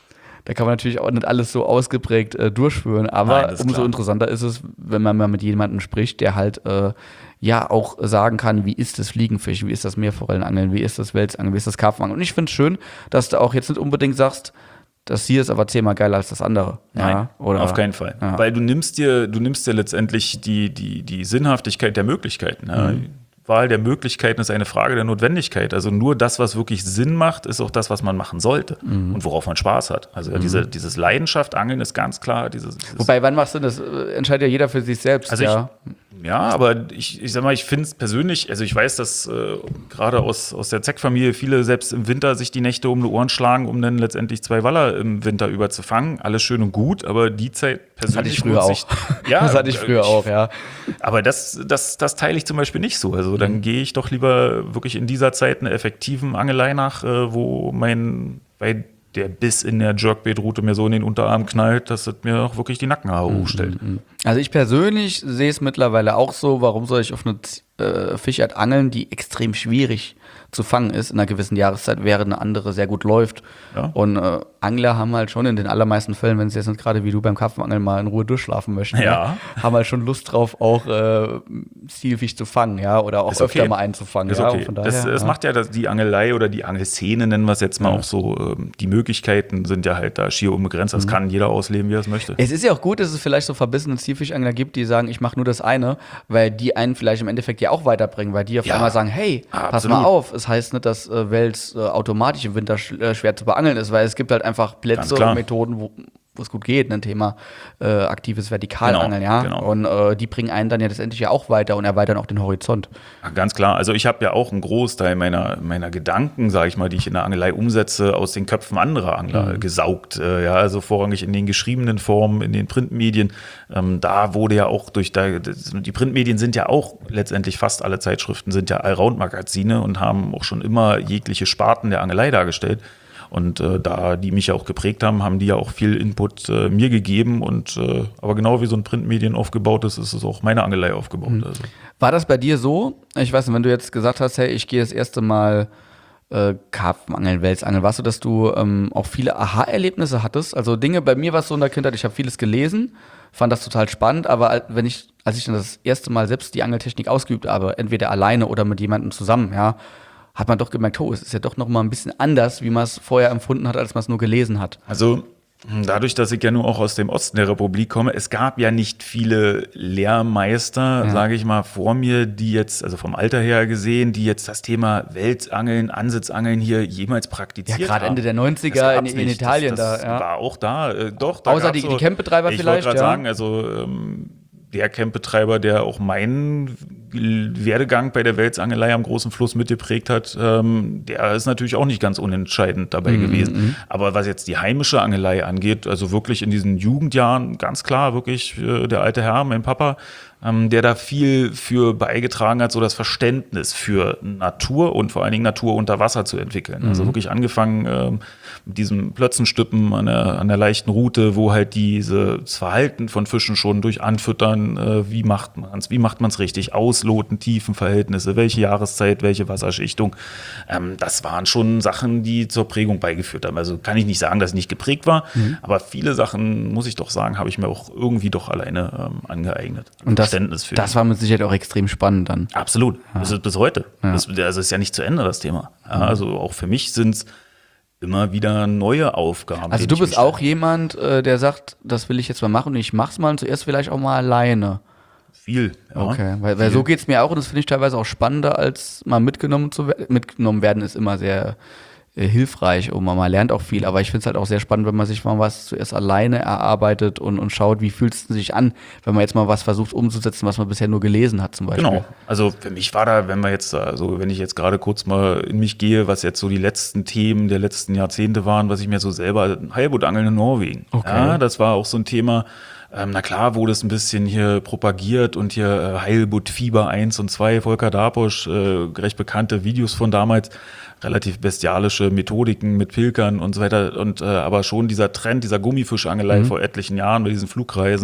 Da kann man natürlich auch nicht alles so ausgeprägt äh, durchführen, aber Nein, umso klar. interessanter ist es, wenn man mal mit jemandem spricht, der halt äh, ja auch sagen kann, wie ist das Fliegenfischen, wie ist das Meerforellenangeln, wie ist das Welsangeln, wie ist das Karpfenangeln. Und ich finde es schön, dass du auch jetzt nicht unbedingt sagst, das hier ist aber zehnmal geiler als das andere. Nein, ja, oder, auf keinen Fall. Ja. Weil du nimmst dir, du nimmst dir letztendlich die, die, die Sinnhaftigkeit der Möglichkeiten. Ja. Mhm. Wahl der Möglichkeiten ist eine Frage der Notwendigkeit. Also nur das, was wirklich Sinn macht, ist auch das, was man machen sollte Mhm. und worauf man Spaß hat. Also ja, diese, dieses Leidenschaft, Angeln ist ganz klar. Dieses, dieses Wobei, wann machst du das? Äh, Entscheidet ja jeder für sich selbst. Also ja. ich, ja, aber ich, ich sag mal, ich finde es persönlich, also ich weiß, dass äh, gerade aus, aus der Zeck-Familie viele selbst im Winter sich die Nächte um die Ohren schlagen, um dann letztendlich zwei Waller im Winter über zu fangen. Alles schön und gut, aber die Zeit persönlich. Das hatte ich früher lohnt auch. sich, ja, das hatte ich früher ich, auch, ja. Aber das, das, das teile ich zum Beispiel nicht so. Also dann Mhm. gehe ich doch lieber wirklich in dieser Zeit einer effektiven Angelei nach, äh, wo mein, bei der Biss in der Jerkbait-Route mir so in den Unterarm knallt, dass es mir auch wirklich die Nackenhaare hochstellt. Also ich persönlich sehe es mittlerweile auch so, warum soll ich auf eine äh, Fischart angeln, die extrem schwierig zu fangen ist in einer gewissen Jahreszeit, während eine andere sehr gut läuft. Ja. Und äh, Angler haben halt schon in den allermeisten Fällen, wenn sie jetzt nicht gerade wie du beim Karpfenangeln mal in Ruhe durchschlafen möchten, Ja. ja, haben halt schon Lust drauf, auch äh, Zielfisch zu fangen, ja, oder auch Ist öfter okay. mal einzufangen. Ist ja, okay. und von daher, das, das ja. macht ja das, die Angelei oder die Angelszene, nennen wir es jetzt mal Ja. auch so. ähm, Die Möglichkeiten sind ja halt da schier unbegrenzt. Das kann jeder ausleben, wie er es möchte. Es ist ja auch gut, dass es vielleicht so verbissene Zielfischangler gibt, die sagen, ich mache nur das eine, weil die einen vielleicht im Endeffekt ja auch weiterbringen, weil die auf Ja, einmal sagen, hey, pass absolut. mal auf, es heißt nicht, dass äh, Wels äh, automatisch im Winter sch äh, schwer zu beangeln ist, weil es gibt halt einfach Plätze Ganz klar. und Methoden, wo wo es gut geht, ein Thema äh, aktives Vertikalangeln, Genau, ja. genau. Und äh, die bringen einen dann ja letztendlich ja auch weiter und erweitern auch den Horizont. Ja, ganz klar. Also ich habe ja auch einen Großteil meiner, meiner Gedanken, sage ich mal, die ich in der Angelei umsetze, aus den Köpfen anderer Angler Mhm. gesaugt. Äh, ja, also vorrangig in den geschriebenen Formen, in den Printmedien. Ähm, da wurde ja auch durch da, das, die Printmedien sind ja auch letztendlich fast alle Zeitschriften sind ja Allround-Magazine und haben auch schon immer jegliche Sparten der Angelei dargestellt. Und äh, da die mich ja auch geprägt haben, haben die ja auch viel Input äh, mir gegeben. Und äh, aber genau wie so ein Printmedien aufgebaut ist, ist es auch meine Angelei aufgebaut. Mhm. Also. War das bei dir so? Ich weiß nicht, wenn du jetzt gesagt hast, hey, ich gehe das erste Mal äh, Karpfenangeln, Welsangeln, warst du, dass du ähm, auch viele Aha-Erlebnisse hattest? Also Dinge, bei mir war es so in der Kindheit, ich habe vieles gelesen, fand das total spannend, aber al- wenn ich, als ich dann das erste Mal selbst die Angeltechnik ausgeübt habe, entweder alleine oder mit jemandem zusammen, ja, hat man doch gemerkt, oh, es ist ja doch noch mal ein bisschen anders, wie man es vorher empfunden hat, als man es nur gelesen hat. Also dadurch, dass ich ja nur auch aus dem Osten der Republik komme, es gab ja nicht viele Lehrmeister, Ja. sage ich mal, vor mir, die jetzt, also vom Alter her gesehen, die jetzt das Thema Weltangeln, Ansitzangeln hier jemals praktiziert Ja, gerade haben. Ende der Das neunziger in, gab's in nicht. Italien das, das da. Ja. war auch da, äh, doch. Da Außer gab's die- so, die Campbetreiber ich vielleicht, wollte gerade ja. sagen, also ähm, der Campbetreiber, der auch meinen Werdegang bei der Welsangelei am großen Fluss mitgeprägt hat, ähm, der ist natürlich auch nicht ganz unentscheidend dabei gewesen. Aber was jetzt die heimische Angelei angeht, also wirklich in diesen Jugendjahren, ganz klar, wirklich äh, der alte Herr, mein Papa, ähm, der da viel für beigetragen hat, so das Verständnis für Natur und vor allen Dingen Natur unter Wasser zu entwickeln. Also wirklich angefangen ähm, mit diesem Plötzenstippen an der, an der leichten Route, wo halt dieses Verhalten von Fischen schon durch Anfüttern, äh, wie macht man es, wie macht man es richtig, ausloten, Tiefenverhältnisse, welche Jahreszeit, welche Wasserschichtung, ähm, das waren schon Sachen, die zur Prägung beigeführt haben. Also kann ich nicht sagen, dass ich nicht geprägt war, aber viele Sachen, muss ich doch sagen, habe ich mir auch irgendwie doch alleine ähm, angeeignet. Und das, Verständnis für. das war mit Sicherheit auch extrem spannend dann. Absolut. Das ist bis heute. Ja. Das, also ist ja nicht zu Ende, das Thema. Ja, also auch für mich sind es immer wieder neue Aufgaben. Also denen du ich bist mich stelle. auch jemand, äh, der sagt, das will ich jetzt mal machen und ich mach's mal und zuerst vielleicht auch mal alleine. Viel. Ja. Okay, weil, weil Viel. so geht's mir auch und das finde ich teilweise auch spannender, als mal mitgenommen zu werden. Mitgenommen werden ist immer sehr äh, hilfreich und man, man lernt auch viel, aber ich finde es halt auch sehr spannend, wenn man sich mal was zuerst alleine erarbeitet und, und schaut, wie fühlt es sich an, wenn man jetzt mal was versucht umzusetzen, was man bisher nur gelesen hat zum Beispiel. Genau. Also für mich war da, wenn wir jetzt, also wenn ich jetzt gerade kurz mal in mich gehe, was jetzt so die letzten Themen der letzten Jahrzehnte waren, was ich mir so selber, Heilbootangeln in Norwegen. Okay. Ja, das war auch so ein Thema. Ähm, na klar wurde es ein bisschen hier propagiert und hier äh, Heilbutt Fieber eins und zwei, Volker Daposch, äh, recht bekannte Videos von damals, relativ bestialische Methodiken mit Pilkern und so weiter. Und äh, aber schon dieser Trend, dieser Gummifischangelei vor etlichen Jahren bei diesen Flugreisen,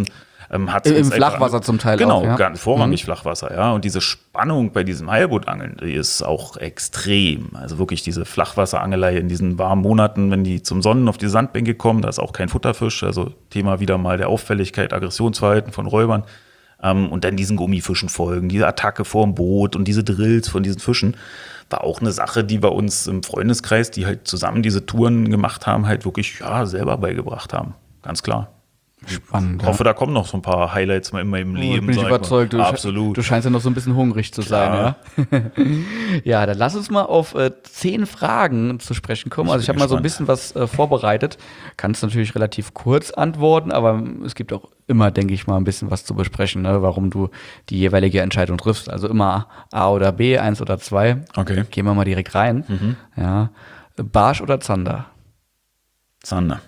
ähm, hat Im uns Flachwasser einfach, zum Teil genau, auch, ja. Genau, vorrangig mhm. Flachwasser, ja. Und diese Spannung bei diesem Heilbootangeln, die ist auch extrem. Also wirklich diese Flachwasserangelei in diesen warmen Monaten, wenn die zum Sonnen auf die Sandbänke kommen, da ist auch kein Futterfisch. Also Thema wieder mal der Auffälligkeit, Aggressionsverhalten von Räubern. Ähm, und dann diesen Gummifischen folgen, diese Attacke vorm Boot und diese Drills von diesen Fischen. War auch eine Sache, die wir uns im Freundeskreis, die halt zusammen diese Touren gemacht haben, halt wirklich ja, selber beigebracht haben. Ganz klar. Spannend. Ich hoffe, da kommen noch so ein paar Highlights mal in meinem Oh, Leben. bin ich überzeugt. Du, Absolut. Du scheinst ja noch so ein bisschen hungrig zu Klar. sein. Ja, ja, dann lass uns mal auf äh, zehn Fragen zu sprechen kommen. Ich Also ich bin habe mal so ein gespannt. bisschen was äh, vorbereitet. Kannst natürlich relativ kurz antworten, aber es gibt auch immer, denke ich mal, ein bisschen was zu besprechen, ne? Warum du die jeweilige Entscheidung triffst. Also immer A oder B, eins oder zwei. Okay. Gehen wir mal direkt rein. Mhm. Ja. Barsch oder Zander? Zander.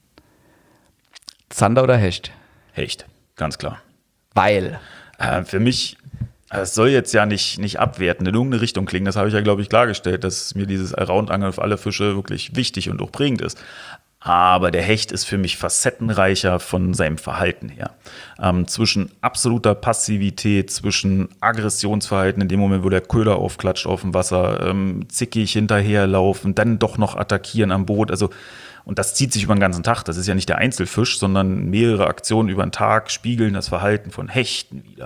Zander oder Hecht? Hecht. Ganz klar. Weil. Äh, für mich, es soll jetzt ja nicht, nicht abwertend in irgendeine Richtung klingen. Das habe ich ja, glaube ich, klargestellt, dass mir dieses Allround-Angeln auf alle Fische wirklich wichtig und auch prägend ist. Aber der Hecht ist für mich facettenreicher von seinem Verhalten her. Ähm, zwischen absoluter Passivität, zwischen Aggressionsverhalten in dem Moment, wo der Köder aufklatscht auf dem Wasser, ähm, zickig hinterherlaufen, dann doch noch attackieren am Boot. Also, und das zieht sich über den ganzen Tag. Das ist ja nicht der Einzelfisch, sondern mehrere Aktionen über den Tag spiegeln das Verhalten von Hechten wieder.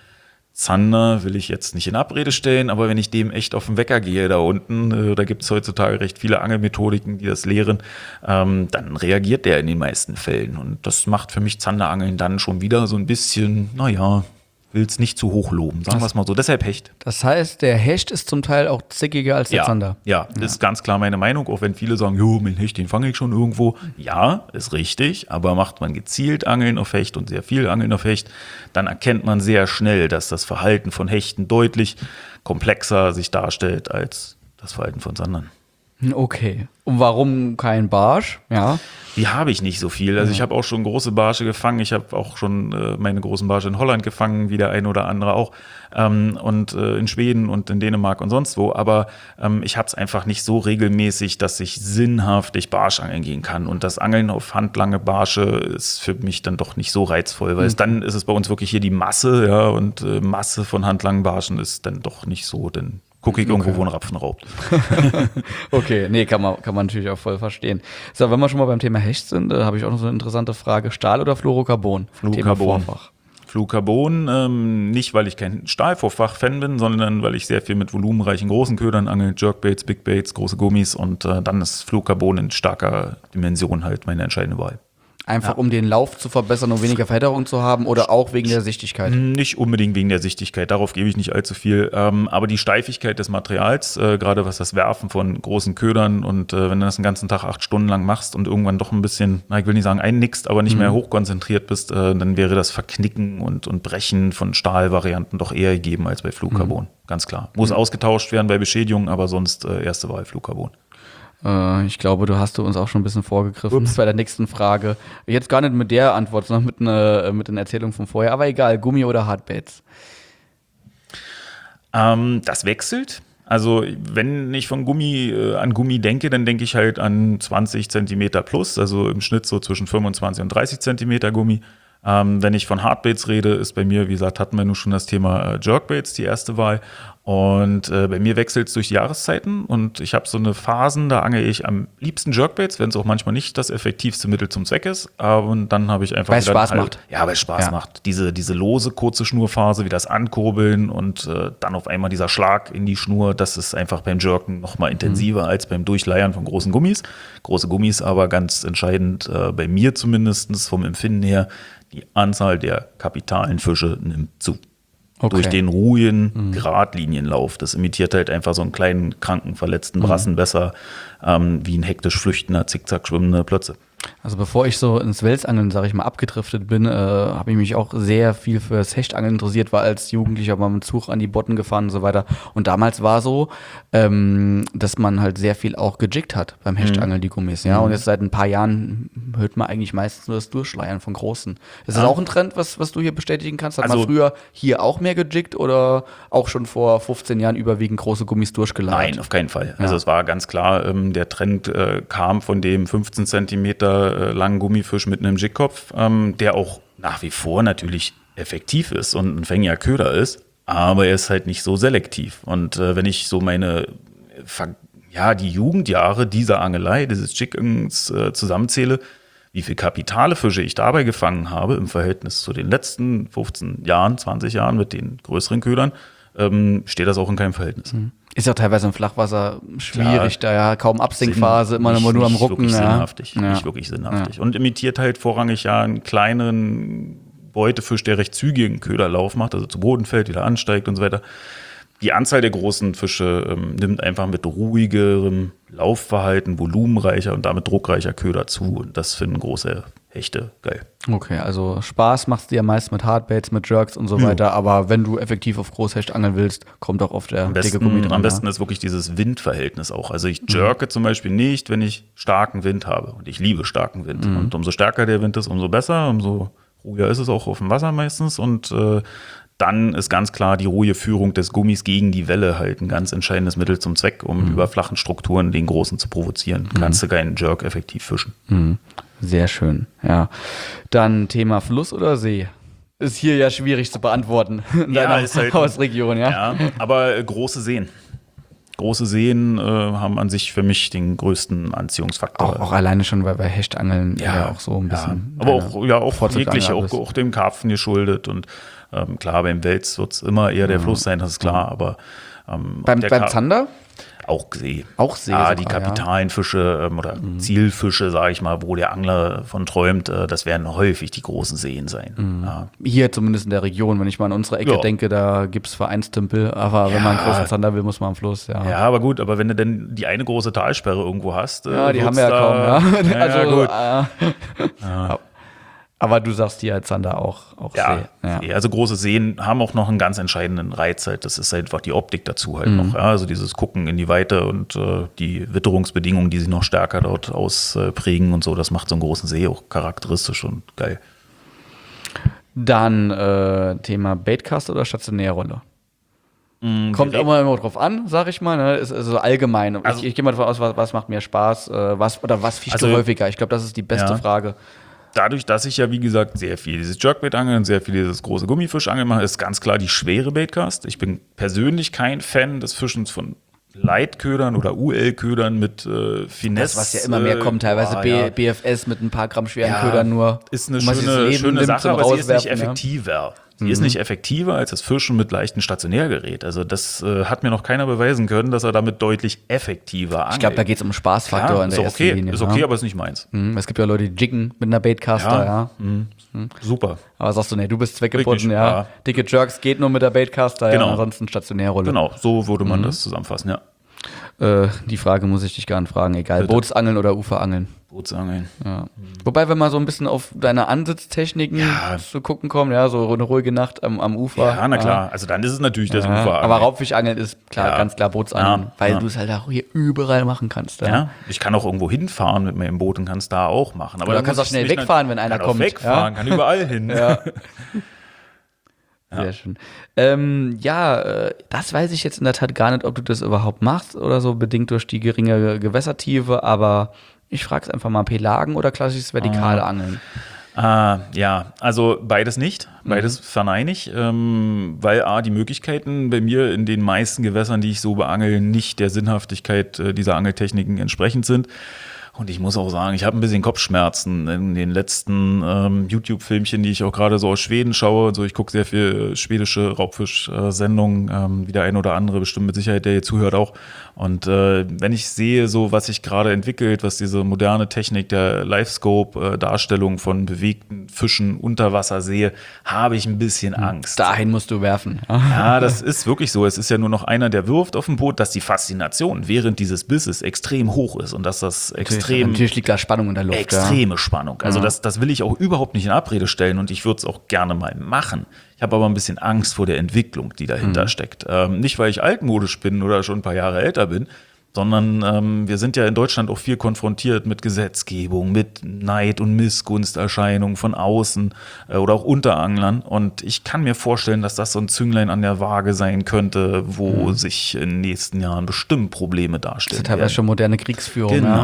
Zander will ich jetzt nicht in Abrede stellen, aber wenn ich dem echt auf den Wecker gehe da unten, äh, da gibt es heutzutage recht viele Angelmethodiken, die das lehren, ähm, dann reagiert der in den meisten Fällen. Und das macht für mich Zanderangeln dann schon wieder so ein bisschen, naja, will es nicht zu hoch loben, sagen wir es mal so. Deshalb Hecht. Das heißt, der Hecht ist zum Teil auch zickiger als der Ja, Zander. ja, das ist ganz klar meine Meinung, auch wenn viele sagen, jo, mit Hecht, den fange ich schon irgendwo. Ja, ist richtig, aber macht man gezielt Angeln auf Hecht und sehr viel Angeln auf Hecht, dann erkennt man sehr schnell, dass das Verhalten von Hechten deutlich komplexer sich darstellt als das Verhalten von Sandern. Okay. Und warum kein Barsch? Ja. Die habe ich nicht so viel. Also ich habe auch schon große Barsche gefangen. Ich habe auch schon äh, meine großen Barsche in Holland gefangen, wie der eine oder andere auch. Ähm, und äh, in Schweden und in Dänemark und sonst wo. Aber ähm, ich habe es einfach nicht so regelmäßig, dass ich sinnhaftig Barschangeln gehen kann. Und das Angeln auf handlange Barsche ist für mich dann doch nicht so reizvoll. Weil mhm. es, dann ist es bei uns wirklich hier die Masse. Ja, und äh, Masse von handlangen Barschen ist dann doch nicht so, denn gucke ich irgendwo, Okay. wo ein Rapfen raubt. Okay, nee, kann man, kann man natürlich auch voll verstehen. So, wenn wir schon mal beim Thema Hecht sind, äh, habe ich auch noch so eine interessante Frage. Stahl oder Fluorocarbon? Thema Fluorocarbon. Vorfach. Fluorocarbon, ähm, nicht weil ich kein Stahlvorfach-Fan bin, sondern weil ich sehr viel mit volumenreichen großen Ködern angel, Jerkbaits, Big Baits, große Gummis und äh, dann ist Fluorocarbon in starker Dimension halt meine entscheidende Wahl. Einfach Ja. um den Lauf zu verbessern und weniger Verhedderung zu haben oder auch wegen der Sichtigkeit? Nicht unbedingt wegen der Sichtigkeit, darauf gebe ich nicht allzu viel. Ähm, aber die Steifigkeit des Materials, äh, gerade was das Werfen von großen Ködern und äh, wenn du das den ganzen Tag acht Stunden lang machst und irgendwann doch ein bisschen, na, ich will nicht sagen einnickst, aber nicht Mhm. mehr hochkonzentriert bist, äh, dann wäre das Verknicken und, und Brechen von Stahlvarianten doch eher gegeben als bei Fluorocarbon. Mhm. Ganz klar. Muss ausgetauscht werden bei Beschädigungen, aber sonst äh, erste Wahl Fluorocarbon. Äh, ich glaube, du hast du uns auch schon ein bisschen vorgegriffen Ups. bei der nächsten Frage. Jetzt gar nicht mit der Antwort, sondern mit einer mit einer Erzählung von vorher. Aber egal, Gummi oder Hardbaits? Ähm, das wechselt. Also wenn ich von Gummi äh, an Gummi denke, dann denke ich halt an zwanzig Zentimeter plus, also im Schnitt so zwischen fünfundzwanzig und dreißig Zentimeter Gummi. Ähm, wenn ich von Hardbaits rede, ist bei mir, wie gesagt, hatten wir nun schon das Thema äh, Jerkbaits, die erste Wahl. Und äh, bei mir wechselt es durch die Jahreszeiten und ich habe so eine Phasen, da angel ich am liebsten Jerkbaits, wenn es auch manchmal nicht das effektivste Mittel zum Zweck ist. Aber und dann habe ich einfach Weil es wieder Spaß eine- macht. Ja, weil es Spaß Ja. macht. Diese, diese lose, kurze Schnurphase, wie das Ankurbeln und äh, dann auf einmal dieser Schlag in die Schnur, das ist einfach beim Jerken noch mal intensiver mhm. als beim Durchleiern von großen Gummis. Große Gummis aber ganz entscheidend, äh, bei mir zumindest vom Empfinden her, die Anzahl der kapitalen Fische nimmt zu. Okay. Durch den ruhigen mhm. Gradlinienlauf. Das imitiert halt einfach so einen kleinen, kranken, verletzten Brassen mhm. besser, ähm, wie ein hektisch flüchtender, zickzack schwimmender Plötze. Also bevor ich so ins Welsangeln, sage ich mal, abgedriftet bin, äh, habe ich mich auch sehr viel fürs Hechtangeln interessiert, war als Jugendlicher mal mit Zug an die Botten gefahren und so weiter. Und damals war so, ähm, dass man halt sehr viel auch gejiggt hat beim Hechtangeln, die Gummis. Ja, Mhm. und jetzt seit ein paar Jahren hört man eigentlich meistens nur das Durchschleiern von Großen. Ist das Ja. auch ein Trend, was, was du hier bestätigen kannst? Hat man Also- früher hier auch mehr gejiggt oder auch schon vor fünfzehn Jahren überwiegend große Gummis durchgeleiert? Nein, auf keinen Fall. Also es war ganz klar, ähm, der Trend äh, kam von dem fünfzehn Zentimeter Meter äh, langen Gummifisch mit einem Jigkopf, ähm, der auch nach wie vor natürlich effektiv ist und ein fängiger Köder ist, aber er ist halt nicht so selektiv. Und äh, wenn ich so meine, ja, die Jugendjahre dieser Angelei, dieses Jigens äh, zusammenzähle, wie viel kapitale Fische ich dabei gefangen habe im Verhältnis zu den letzten fünfzehn Jahren, zwanzig Jahren mit den größeren Ködern, ähm, steht das auch in keinem Verhältnis. Ist ja teilweise im Flachwasser schwierig, Klar. da ja kaum Absinkphase, immer nicht, nur, nur am nicht Rucken. Wirklich ja. sinnhaftig, Ja. Nicht wirklich sinnhaftig. Ja. Und imitiert halt vorrangig ja einen kleineren Beutefisch, der recht zügigen Köderlauf macht, also zu Boden fällt, wieder ansteigt und so weiter. Die Anzahl der großen Fische ähm, nimmt einfach mit ruhigerem Laufverhalten, volumenreicher und damit druckreicher Köder zu. Und das finden große Hechte geil. Okay, also Spaß machst du ja meist mit Hardbaits, mit Jerks und so Ja. weiter, aber wenn du effektiv auf Großhecht angeln willst, kommt auch oft der Am dicke Gummi besten, dran. am besten ja. ist wirklich dieses Windverhältnis auch. Also ich jerke mhm. zum Beispiel nicht, wenn ich starken Wind habe. Und ich liebe starken Wind. Mhm. Und umso stärker der Wind ist, umso besser, umso ruhiger ist es auch auf dem Wasser meistens. Und äh, dann ist ganz klar die ruhige Führung des Gummis gegen die Welle halt ein ganz entscheidendes Mittel zum Zweck, um mhm. über flachen Strukturen den großen zu provozieren. Mhm. Kannst du keinen Jerk effektiv fischen. Mhm. Sehr schön, ja. Dann Thema Fluss oder See? Ist hier ja schwierig zu beantworten in Ja, deiner ist halt- Hausregion, ja? Ja, aber äh, große Seen. Große Seen äh, haben an sich für mich den größten Anziehungsfaktor. Auch, auch alleine schon, weil bei Hechtangeln ja, Ja, auch so ein bisschen. aber auch, ja, auch Fortschritt jegliche, angehabt auch, ist. auch dem Karpfen geschuldet. Und ähm, klar, beim Wels wird es immer eher der Fluss sein, das ist klar. Aber ähm, Beim, der beim Karp- Zander? Auch See. Auch See Ja, sogar, die ja. kapitalen Fische ähm, oder Zielfische, sage ich mal, wo der Angler von träumt, äh, das werden häufig die großen Seen sein. Ja. Hier zumindest in der Region, wenn ich mal an unsere Ecke Ja. denke, da gibt es Vereinstümpel, aber wenn man einen großen Zander will, muss man am Fluss, ja. Ja, aber gut, aber wenn du denn die eine große Talsperre irgendwo hast, äh, Ja, die haben wird's wir ja da- kaum, ja. Ja, also, gut. Äh, Aber du sagst hier als Zander auch, auch Ja, See. Ja. See. Also große Seen haben auch noch einen ganz entscheidenden Reiz halt. Das ist einfach die Optik dazu halt Mhm. noch. Ja? Also dieses Gucken in die Weite und äh, die Witterungsbedingungen, die sich noch stärker dort ausprägen und so, das macht so einen großen See auch charakteristisch und geil. Dann äh, Thema Baitcast oder Stationärrolle? Kommt wir immer, immer drauf an, sag ich mal. Ne? Ist also allgemein. Also- ich ich gehe mal davon aus, was, was macht mir Spaß, äh, was oder was fischst Also- du häufiger? Ich glaube, das ist die beste Ja. Frage. Dadurch, dass ich ja, wie gesagt, sehr viel dieses Jerkbait-Angeln, sehr viel dieses große Gummifischangeln mache, ist ganz klar die schwere Baitcast. Ich bin persönlich kein Fan des Fischens von Leitködern oder U L-Ködern mit äh, Finesse. Das, was ja immer mehr kommt, teilweise boah, B, ja. B F S mit ein paar Gramm schweren Ja, Ködern nur. Ist eine wo man sich das schöne, Leben schöne nimmt Sache, zum aber sie ist nicht Rauswerfen, ne? effektiver. Sie ist nicht effektiver als das Fischen mit leichtem Stationärgerät. Also das äh, hat mir noch keiner beweisen können, dass er damit deutlich effektiver angelt. Ich glaube, da geht es um Spaßfaktor ja, in ist der auch ersten okay, Linie. ist ja. okay, aber ist nicht meins. Mhm, Es gibt ja Leute, die jiggen mit einer Baitcaster, ja. Mhm. Super. Aber sagst du, nee, du bist zweckgebunden, Richtig, ja. ja. Dicke Jerks geht nur mit der Baitcaster, Genau. ja. Ansonsten Stationärrolle. Genau, so würde Mhm. man das zusammenfassen, ja. Äh, die Frage muss ich dich gar nicht fragen, egal. Bitte. Bootsangeln oder Uferangeln. Bootsangeln. Ja. Wobei, wenn man so ein bisschen auf deine Ansitztechniken Ja. zu gucken kommt, ja, so eine ruhige Nacht am, am Ufer. Ja, na klar. Also dann ist es natürlich das Ja. Ufer. Aber Raubfischangeln ist klar, Ja. ganz klar Bootsangeln, Ja. weil Ja. du es halt auch hier überall machen kannst. Ja. Ja, ich kann auch irgendwo hinfahren mit meinem Boot und kann es da auch machen. Aber Oder dann kannst muss auch schnell ich nicht wegfahren, nach- wenn einer kann kommt, Auch wegfahren, ja? kann überall hin. Ja. Sehr schön. Ähm, ja, äh, das weiß ich jetzt in der Tat gar nicht, ob du das überhaupt machst oder so, bedingt durch die geringe Gewässertiefe, aber ich frage es einfach mal, Pelagen oder klassisches Vertikalangeln? Ah, ja, also beides nicht, beides verneine ich, ähm, weil A, die Möglichkeiten bei mir in den meisten Gewässern, die ich so beangel, nicht der Sinnhaftigkeit äh, dieser Angeltechniken entsprechend sind. Und ich muss auch sagen, ich habe ein bisschen Kopfschmerzen in den letzten ähm, YouTube-Filmchen, die ich auch gerade so aus Schweden schaue. Also ich gucke sehr viel schwedische Raubfisch-Sendungen, ähm, wie der ein oder andere bestimmt mit Sicherheit, der hier zuhört auch. Und äh, wenn ich sehe, so was sich gerade entwickelt, was diese moderne Technik der Live-Scope-Darstellung von bewegten Fischen unter Wasser sehe, habe ich ein bisschen Angst. Dahin musst du werfen. Ja, das ist wirklich so. Es ist ja nur noch einer, der wirft auf dem Boot, dass die Faszination während dieses Bisses extrem hoch ist und dass das extrem, Natürlich liegt da Spannung in der Luft. extreme Spannung. Also Ja. das, das will ich auch überhaupt nicht in Abrede stellen und ich würde es auch gerne mal machen. Ich habe aber ein bisschen Angst vor der Entwicklung, die dahinter Mhm. steckt. Ähm, nicht, weil ich altmodisch bin oder schon ein paar Jahre älter bin, sondern ähm, wir sind ja in Deutschland auch viel konfrontiert mit Gesetzgebung, mit Neid- und Missgunsterscheinungen von außen äh, oder auch Unteranglern. Und ich kann mir vorstellen, dass das so ein Zünglein an der Waage sein könnte, wo sich in den nächsten Jahren bestimmt Probleme Das darstellen ist teilweise werden. schon moderne Kriegsführung. Genau. Ja.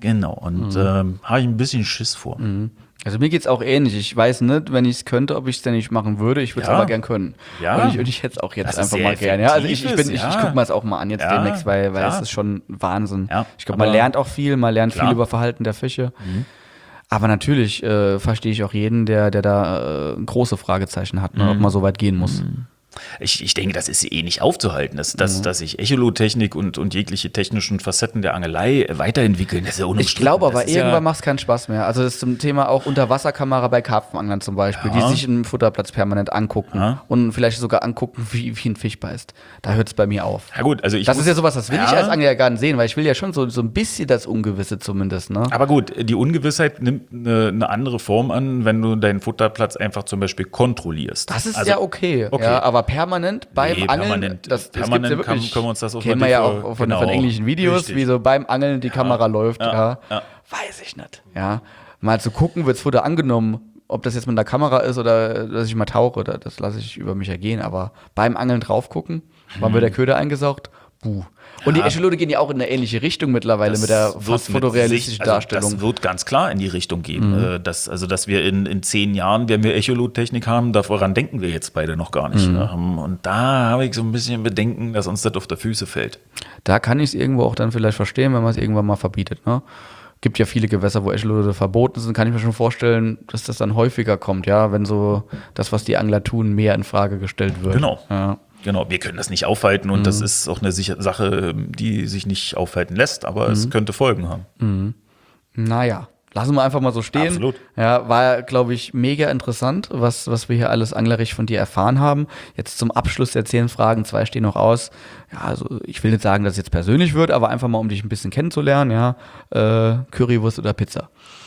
Genau, und mhm. ähm, habe ich ein bisschen Schiss vor. Mhm. Also mir geht's auch ähnlich. Ich weiß nicht, wenn ich es könnte, ob ich es denn nicht machen würde. Ich würde es Ja. aber gern können. Ja. Und ich, und ich hätte es auch jetzt Das ist einfach sehr mal gern. Ja, also ich, ich, bin, ich, effektiv, ich ja. gucke mir es auch mal an jetzt Ja, demnächst, weil, weil klar. es ist schon Wahnsinn. Ja, Ich glaube, man aber- lernt auch viel, man lernt Klar. viel über Verhalten der Fische. Mhm. Aber natürlich äh, verstehe ich auch jeden, der, der da äh, große Fragezeichen hat, ne, Mhm. ob man so weit gehen muss. Mhm. Ich, ich denke, das ist eh nicht aufzuhalten, dass, dass, mhm. dass sich Echolotechnik und, und jegliche technischen Facetten der Angelei weiterentwickeln. Das ist ja unumstritten. Ich glaube aber, Das ist irgendwann ja macht es keinen Spaß mehr. Also das ist zum Thema auch Unterwasserkamera bei Karpfenanglern zum Beispiel, Ja. die sich einen Futterplatz permanent angucken Ja. und vielleicht sogar angucken, wie, wie ein Fisch beißt. Da hört es bei mir auf. Ja gut, also ich Das muss, ist ja sowas, das will ja, ich als Angler ja gar nicht sehen, weil ich will ja schon so, so ein bisschen das Ungewisse zumindest. Ne? Aber gut, die Ungewissheit nimmt eine, eine andere Form an, wenn du deinen Futterplatz einfach zum Beispiel kontrollierst. Das ist Also, ja okay, okay. Ja, aber permanent beim Nee, Angeln, permanent- das, das permanent gibt's ja wirklich, kann- können wir uns das auch kennen mal wir ja die- auch von, genau, von englischen Videos, richtig. wie so beim Angeln die Kamera läuft, ja, ja, ja. weiß ich nicht. Ja, mal zu gucken, wird's Futter angenommen, ob das jetzt mit einer Kamera ist oder dass ich mal tauche, oder das lasse ich über mich ergehen, aber beim Angeln drauf gucken, wann wird der Köder eingesaugt, buh. Und die Ja. Echolote gehen ja auch in eine ähnliche Richtung mittlerweile mit der wird fast mit fotorealistischen Sicht- also Darstellung. Das wird ganz klar in die Richtung gehen. Mhm. Äh, dass, also, dass wir in, in zehn Jahren, wenn wir Echolot-Technik haben, daran denken wir jetzt beide noch gar nicht. Mhm. Ne? Und da habe ich so ein bisschen Bedenken, dass uns das auf die Füße fällt. Da kann ich es irgendwo auch dann vielleicht verstehen, wenn man es irgendwann mal verbietet. Ne? Gibt ja viele Gewässer, wo Echolote verboten sind, kann ich mir schon vorstellen, dass das dann häufiger kommt, ja, wenn so das, was die Angler tun, mehr in Frage gestellt wird. Genau. Ja. Genau, wir können das nicht aufhalten und Mhm. das ist auch eine sicher Sache, die sich nicht aufhalten lässt, aber Mhm. es könnte Folgen haben. Mhm. Naja, lassen wir einfach mal so stehen. Absolut. Ja, war, glaube ich, mega interessant, was, was wir hier alles anglerisch von dir erfahren haben. Jetzt zum Abschluss der zehn Fragen, zwei stehen noch aus. Ja, also ich will nicht sagen, dass es jetzt persönlich wird, aber einfach mal, um dich ein bisschen kennenzulernen, ja. Äh, Currywurst oder Pizza?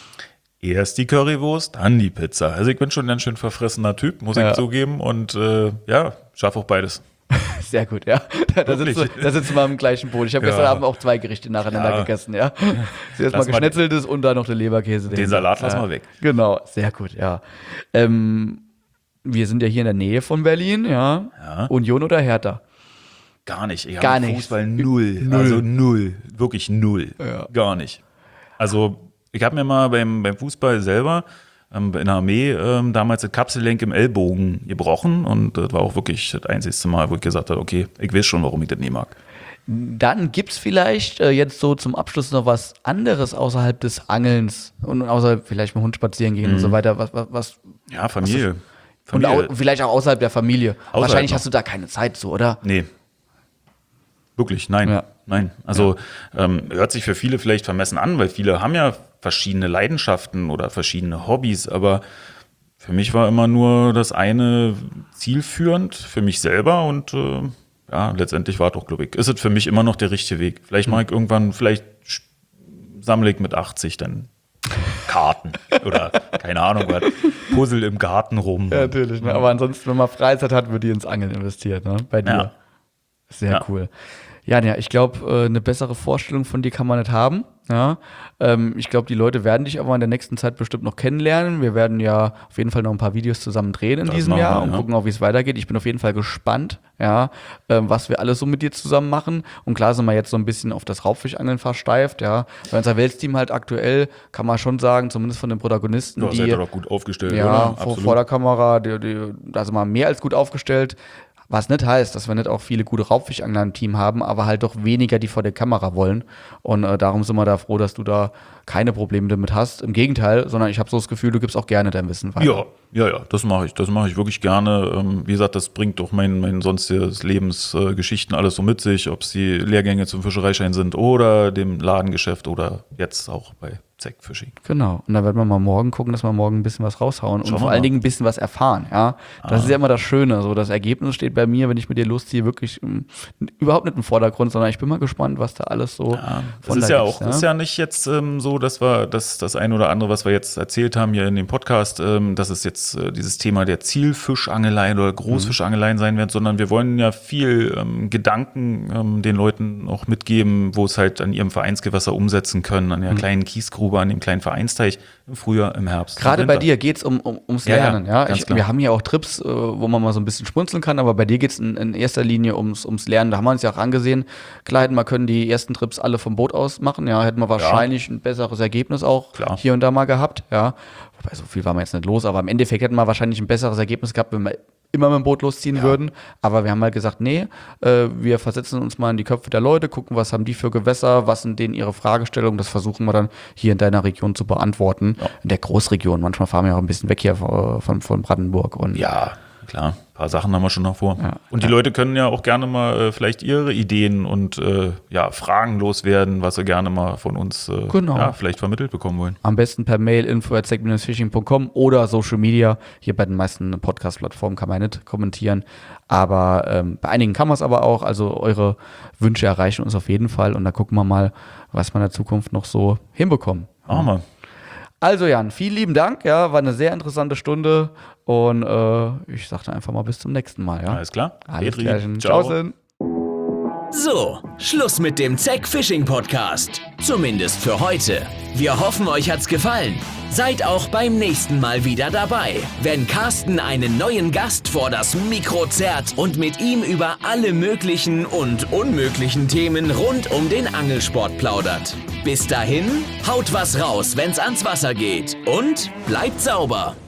Erst die Currywurst, dann die Pizza. Also ich bin schon ein ganz schön verfressener Typ, muss Ja. ich zugeben. Und äh, ja, schaffe auch beides. Sehr gut, ja. Da, da, sitzt, Wirklich? du- da sitzen wir im gleichen Boot. Ich habe Ja. gestern Abend auch zwei Gerichte nacheinander Ja. gegessen, ja. Zuerst mal Lass mal- geschnetzeltes und dann noch der Leberkäse. Den dahinter. Salat lass ja. mal weg. Genau, sehr gut, ja. Ähm, wir sind ja hier in der Nähe von Berlin, ja. Ja. Union oder Hertha? Gar nicht. Ich Gar habe nichts. Fußball null. Null. Also null. Wirklich null. Ja. Gar nicht. Also ich habe mir mal beim, beim Fußball selber ähm, in der Armee ähm, damals das Kapsellenk im Ellbogen gebrochen und das war auch wirklich das einzigste Mal, wo ich gesagt habe, okay, ich weiß schon, warum ich das nicht mag. Dann gibt's vielleicht äh, jetzt so zum Abschluss noch was anderes außerhalb des Angelns und außerhalb vielleicht mit Hund spazieren gehen und so weiter. Was, was, was Ja, Familie. und Familie. au vielleicht auch außerhalb der Familie. Außerhalb Wahrscheinlich noch. hast du da keine Zeit zu, oder? Nee. Wirklich, nein. Ja. Nein. Also ähm, hört sich für viele vielleicht vermessen an, weil viele haben ja verschiedene Leidenschaften oder verschiedene Hobbys, aber für mich war immer nur das eine zielführend für mich selber und äh, ja, letztendlich war doch, glaube ich, ist es für mich immer noch der richtige Weg. Vielleicht mache ich irgendwann, vielleicht sch- sammle ich mit achtzig dann Karten oder keine Ahnung was, Puzzle im Garten rum. Ja, natürlich. Ne? Aber ansonsten, wenn man Freizeit hat, wird die ins Angeln investiert, ne? Bei dir. Ja. Sehr Ja. cool. Ja, ja, ich glaube, äh, eine bessere Vorstellung von dir kann man nicht haben. Ja? Ähm, ich glaube, die Leute werden dich aber in der nächsten Zeit bestimmt noch kennenlernen. Wir werden ja auf jeden Fall noch ein paar Videos zusammen drehen in Das diesem machen Jahr wir, und ja. gucken auch, wie es weitergeht. Ich bin auf jeden Fall gespannt, ja, ähm, was wir alles so mit dir zusammen machen. Und klar sind wir jetzt so ein bisschen auf das Raubfischangeln versteift, ja. Bei unser Weltsteam halt aktuell kann man schon sagen, zumindest von den Protagonisten, Ja, die seid ihr doch gut aufgestellt, ja, oder? vor, Absolut. vor der Kamera, die, die, da sind wir mehr als gut aufgestellt. Was nicht heißt, dass wir nicht auch viele gute Raubfischangler im Team haben, aber halt doch weniger, die vor der Kamera wollen. Und äh, darum sind wir da froh, dass du da keine Probleme damit hast. Im Gegenteil, sondern ich habe so das Gefühl, du gibst auch gerne dein Wissen weiter. Ja, ja, ja, das mache ich. Das mache ich wirklich gerne. Ähm, wie gesagt, das bringt doch mein, mein sonstiges Lebensgeschichten äh, Geschichten alles so mit sich, ob es die Lehrgänge zum Fischereischein sind oder dem Ladengeschäft oder jetzt auch bei Zec Fishing. Genau. Und da werden wir mal morgen gucken, dass wir morgen ein bisschen was raushauen und Schauen wir vor mal. allen Dingen ein bisschen was erfahren. Ja, das ist ja immer das Schöne. So, das Ergebnis steht bei mir, wenn ich mit dir losziehe, wirklich ähm, überhaupt nicht im Vordergrund, sondern ich bin mal gespannt, was da alles so Ja, das von ist da ja gibt's, auch, ist ja nicht jetzt ähm, so, dass wir das, das ein oder andere, was wir jetzt erzählt haben hier in dem Podcast, ähm, dass es jetzt äh, dieses Thema der Zielfischangeleien oder Großfischangeleien sein wird, sondern wir wollen ja viel ähm, Gedanken ähm, den Leuten auch mitgeben, wo es halt an ihrem Vereinsgewässer umsetzen können, an der kleinen Kiesgrube Oktober an dem kleinen Vereinsteich, im Frühjahr, im Herbst. Gerade bei dir geht es um, um, ums Ja, ja, Lernen. Ja, ganz ich, klar. wir haben ja auch Trips, äh, wo man mal so ein bisschen schmunzeln kann, aber bei dir geht es in, in erster Linie ums, ums Lernen. Da haben wir uns ja auch angesehen, klar hätten wir können die ersten Trips alle vom Boot aus machen, ja, hätten wir wahrscheinlich ein besseres Ergebnis auch Klar. hier und da mal gehabt, ja. Wobei, so viel war man jetzt nicht los, aber im Endeffekt hätten wir wahrscheinlich ein besseres Ergebnis gehabt, wenn wir immer mit dem Boot losziehen würden. Aber wir haben halt gesagt, nee, äh, wir versetzen uns mal in die Köpfe der Leute, gucken, was haben die für Gewässer, was sind denen ihre Fragestellungen, das versuchen wir dann hier in deiner Region zu beantworten. Ja. In der Großregion. Manchmal fahren wir auch ein bisschen weg hier von, von, von Brandenburg. Und Ja, klar. Ein paar Sachen haben wir schon noch vor. Ja. Und die Leute können ja auch gerne mal äh, vielleicht ihre Ideen und äh, ja, Fragen loswerden, was sie gerne mal von uns äh, Genau. ja, vielleicht vermittelt bekommen wollen. am besten per Mail info at sec fishing punkt com oder Social Media. Hier bei den meisten Podcast-Plattformen kann man ja nicht kommentieren. Aber ähm, bei einigen kann man es aber auch. Also eure Wünsche erreichen uns auf jeden Fall. Und da gucken wir mal, was wir in der Zukunft noch so hinbekommen. Machen wir. Also Jan, vielen lieben Dank. Ja, war eine sehr interessante Stunde. Und äh, ich sagte einfach mal bis zum nächsten Mal. Ja? Alles klar. Alles Petri, Klärchen. ciao. Tschaußen. So, Schluss mit dem Zack Fishing Podcast. Zumindest für heute. Wir hoffen, euch hat's gefallen. Seid auch beim nächsten Mal wieder dabei, wenn Carsten einen neuen Gast vor das Mikro zerrt und mit ihm über alle möglichen und unmöglichen Themen rund um den Angelsport plaudert. Bis dahin, haut was raus, wenn's ans Wasser geht und bleibt sauber.